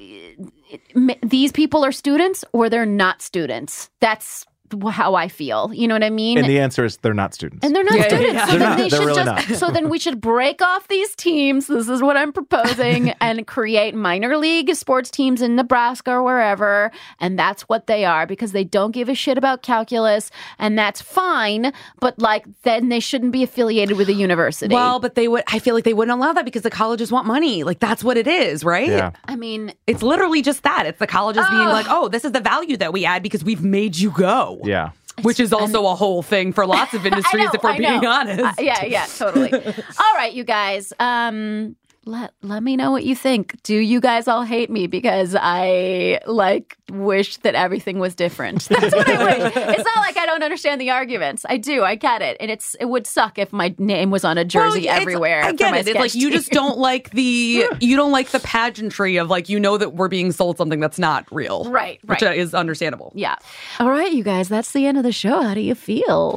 it, these people are students or they're not students. That's how I feel. You know what I mean? And the answer is they're not students. And they're not Yeah, yeah, students. yeah. So They're then not. they They're should really just not. so then we should break off these teams. This is what I'm proposing and create minor league sports teams in Nebraska or wherever. And that's what they are because they don't give a shit about calculus and that's fine. But like then they shouldn't be affiliated with a university. Well, but they would. I feel like they wouldn't allow that because the colleges want money. Like that's what it is, right? yeah. I mean, It's literally just that. It's the colleges being Ugh. like, oh, this is the value that we add because we've made you go. Yeah. Which is also a whole thing for lots of I industries, know, if we're I being know. honest. Uh, yeah, yeah, totally. All right, you guys. Um, let let me know what you think. Do you guys all hate me because I like wish that everything was different? That's what I wish. It's not like I don't understand the arguments. I do. I get it, and it's it would suck if my name was on a jersey Well, it's- everywhere. I for get my it. It's like sketch you just team. don't like the you don't like the pageantry of like you know that we're being sold something that's not real, Right, Which right. is understandable. Yeah. All right, you guys. That's the end of the show. How do you feel?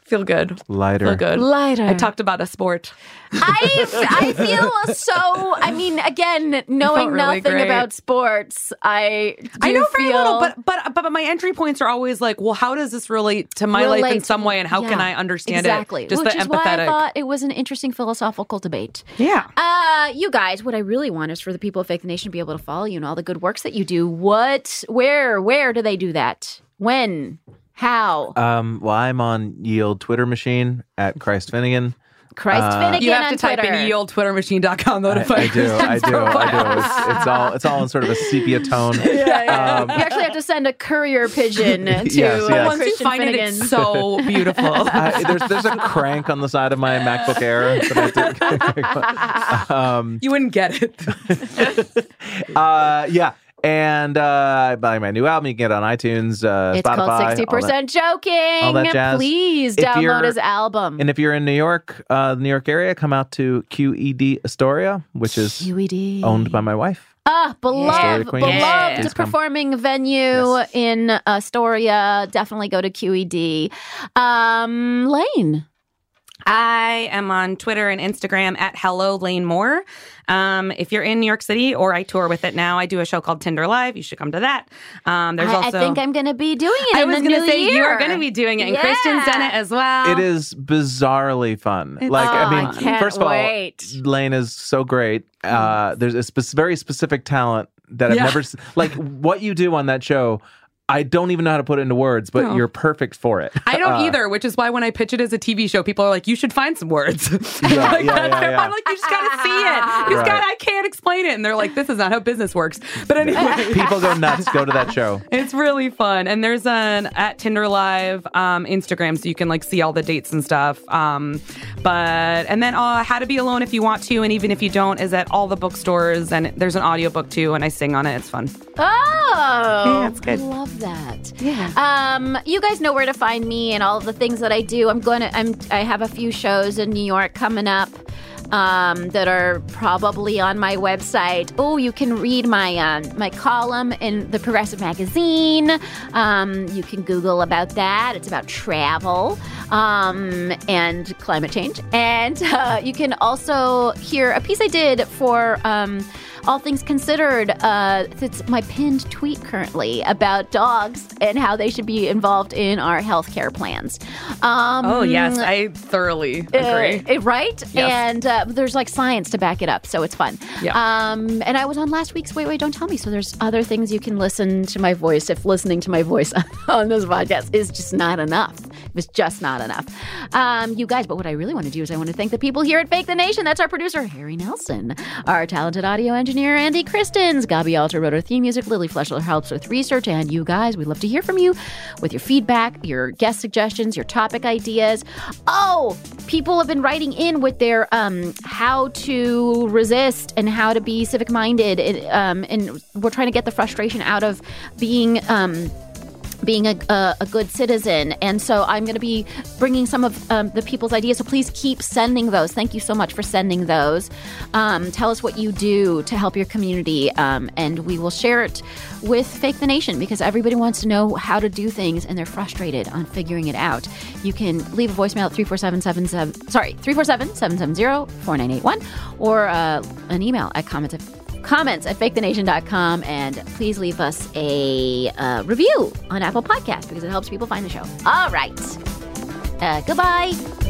Feel good. Lighter. Feel good. Lighter. I talked about a sport. I I feel so. I mean, again, knowing really nothing great. about sports, I do I know very feel little, but but but my entry points are always like, well, how does this relate to my life in relate- some way, and how can yeah, I understand exactly. it? Just Which the is why I empathetic. thought it was an interesting philosophical debate. Yeah. Uh, you guys, what I really want is for the people of Fake the Nation to be able to follow you and all the good works that you do. What, where, where do they do that? When? How? Um, well, I'm on ye old Twitter machine at Christ Finnegan. Christ uh, Finnegan You have to on type Twitter. in ye old twitter machine dot com though to I, find I do, I do, I do. It's, it's all, it's all in sort of a sepia tone. Um, You actually have to send a courier pigeon to Yes, yes. uh, Once you Christian find Finnegan. it, it's so beautiful. I, there's there's a crank on the side of my MacBook Air that I do. um, You wouldn't get it. uh, yeah, and uh, buying my new album. You can get it on iTunes, uh, It's Spotify. called all sixty percent Joking. all that jazz. Please If download you're- his album. And if you're in New York, uh, the New York area, come out to Q E D Astoria, which is Q E D. owned by my wife. Ah, beloved, Astoria Queen. beloved Please come. performing venue Yes. in Astoria. Definitely go to Q E D. Um, Lane. I am on Twitter and Instagram at Hello Lane Moore. Um, if you're in New York City, or I tour with it now, I do a show called Tinder Live. You should come to that. Um, there's I, also. I think I'm going to be doing it I in was the gonna new say year. you are going to be doing it, and Yeah. Christian's done it as well. It is bizarrely fun. like, oh, I mean, I can't first of all, wait. Lane is so great. Uh, there's a spe- very specific talent that I've Yeah. never s- like. What you do on that show, I don't even know how to put it into words, but No. you're perfect for it. I don't Uh, either, which is why when I pitch it as a T V show, people are like, "You should find some words." Yeah, like, yeah, that's yeah, their- yeah. I'm like, "You just gotta see it. You just Right. gotta. I can't explain it." And they're like, "This is not how business works." But anyway, People go nuts. Go to that show. it's really fun. And there's an at Tinder Live um, Instagram, so you can like see all the dates and stuff. Um, but and then uh, How to Be Alone If You Want to, and even if you don't, is at all the bookstores. And there's an audiobook too, and I sing on it. It's fun. Oh, Yeah, it's good. I love that. Yeah. Um, you guys know where to find me and all of the things that I do. I'm going to. I'm. I have a few shows in New York coming up. Um, that are probably on my website. Oh, you can read my um, my column in the Progressive Magazine. Um, you can Google about that. It's about travel um, and climate change. And uh, you can also hear a piece I did for um, All Things Considered. Uh, it's my pinned tweet currently about dogs and how they should be involved in our healthcare plans. Um, Oh yes, I thoroughly agree. uh, right? Yes. And uh, there's like science to back it up, so it's fun. Yeah. Um, and I was on last week's Wait, Wait, Don't Tell Me, so there's other things you can listen to my voice if listening to my voice on this podcast is just not enough. It's just not enough. Um, you guys, but what I really want to do is I want to thank the people here at Fake the Nation. That's our producer, Harry Nelson, our talented audio engineer, Andy Christens, Gabi Alter wrote our theme music, Lily Fleshler helps with research, and you guys, we'd love to hear from you with your feedback, your guest suggestions, your topic ideas. Oh, people have been writing in with their um, how to resist and how to be civic minded, um, and we're trying to get the frustration out of being. Um, being a, a, a good citizen. And so I'm going to be bringing some of um, the people's ideas. So please keep sending those. Thank you so much for sending those. Um, tell us what you do to help your community. Um, and we will share it with Fake the Nation because everybody wants to know how to do things and they're frustrated on figuring it out. You can leave a voicemail at three four seven seven seven, sorry, three four seven, seven seven zero, four nine eight one or uh, an email at comments at Comments at fake the nation dot com, and please leave us a uh, review on Apple Podcasts because it helps people find the show. All right. Uh, goodbye.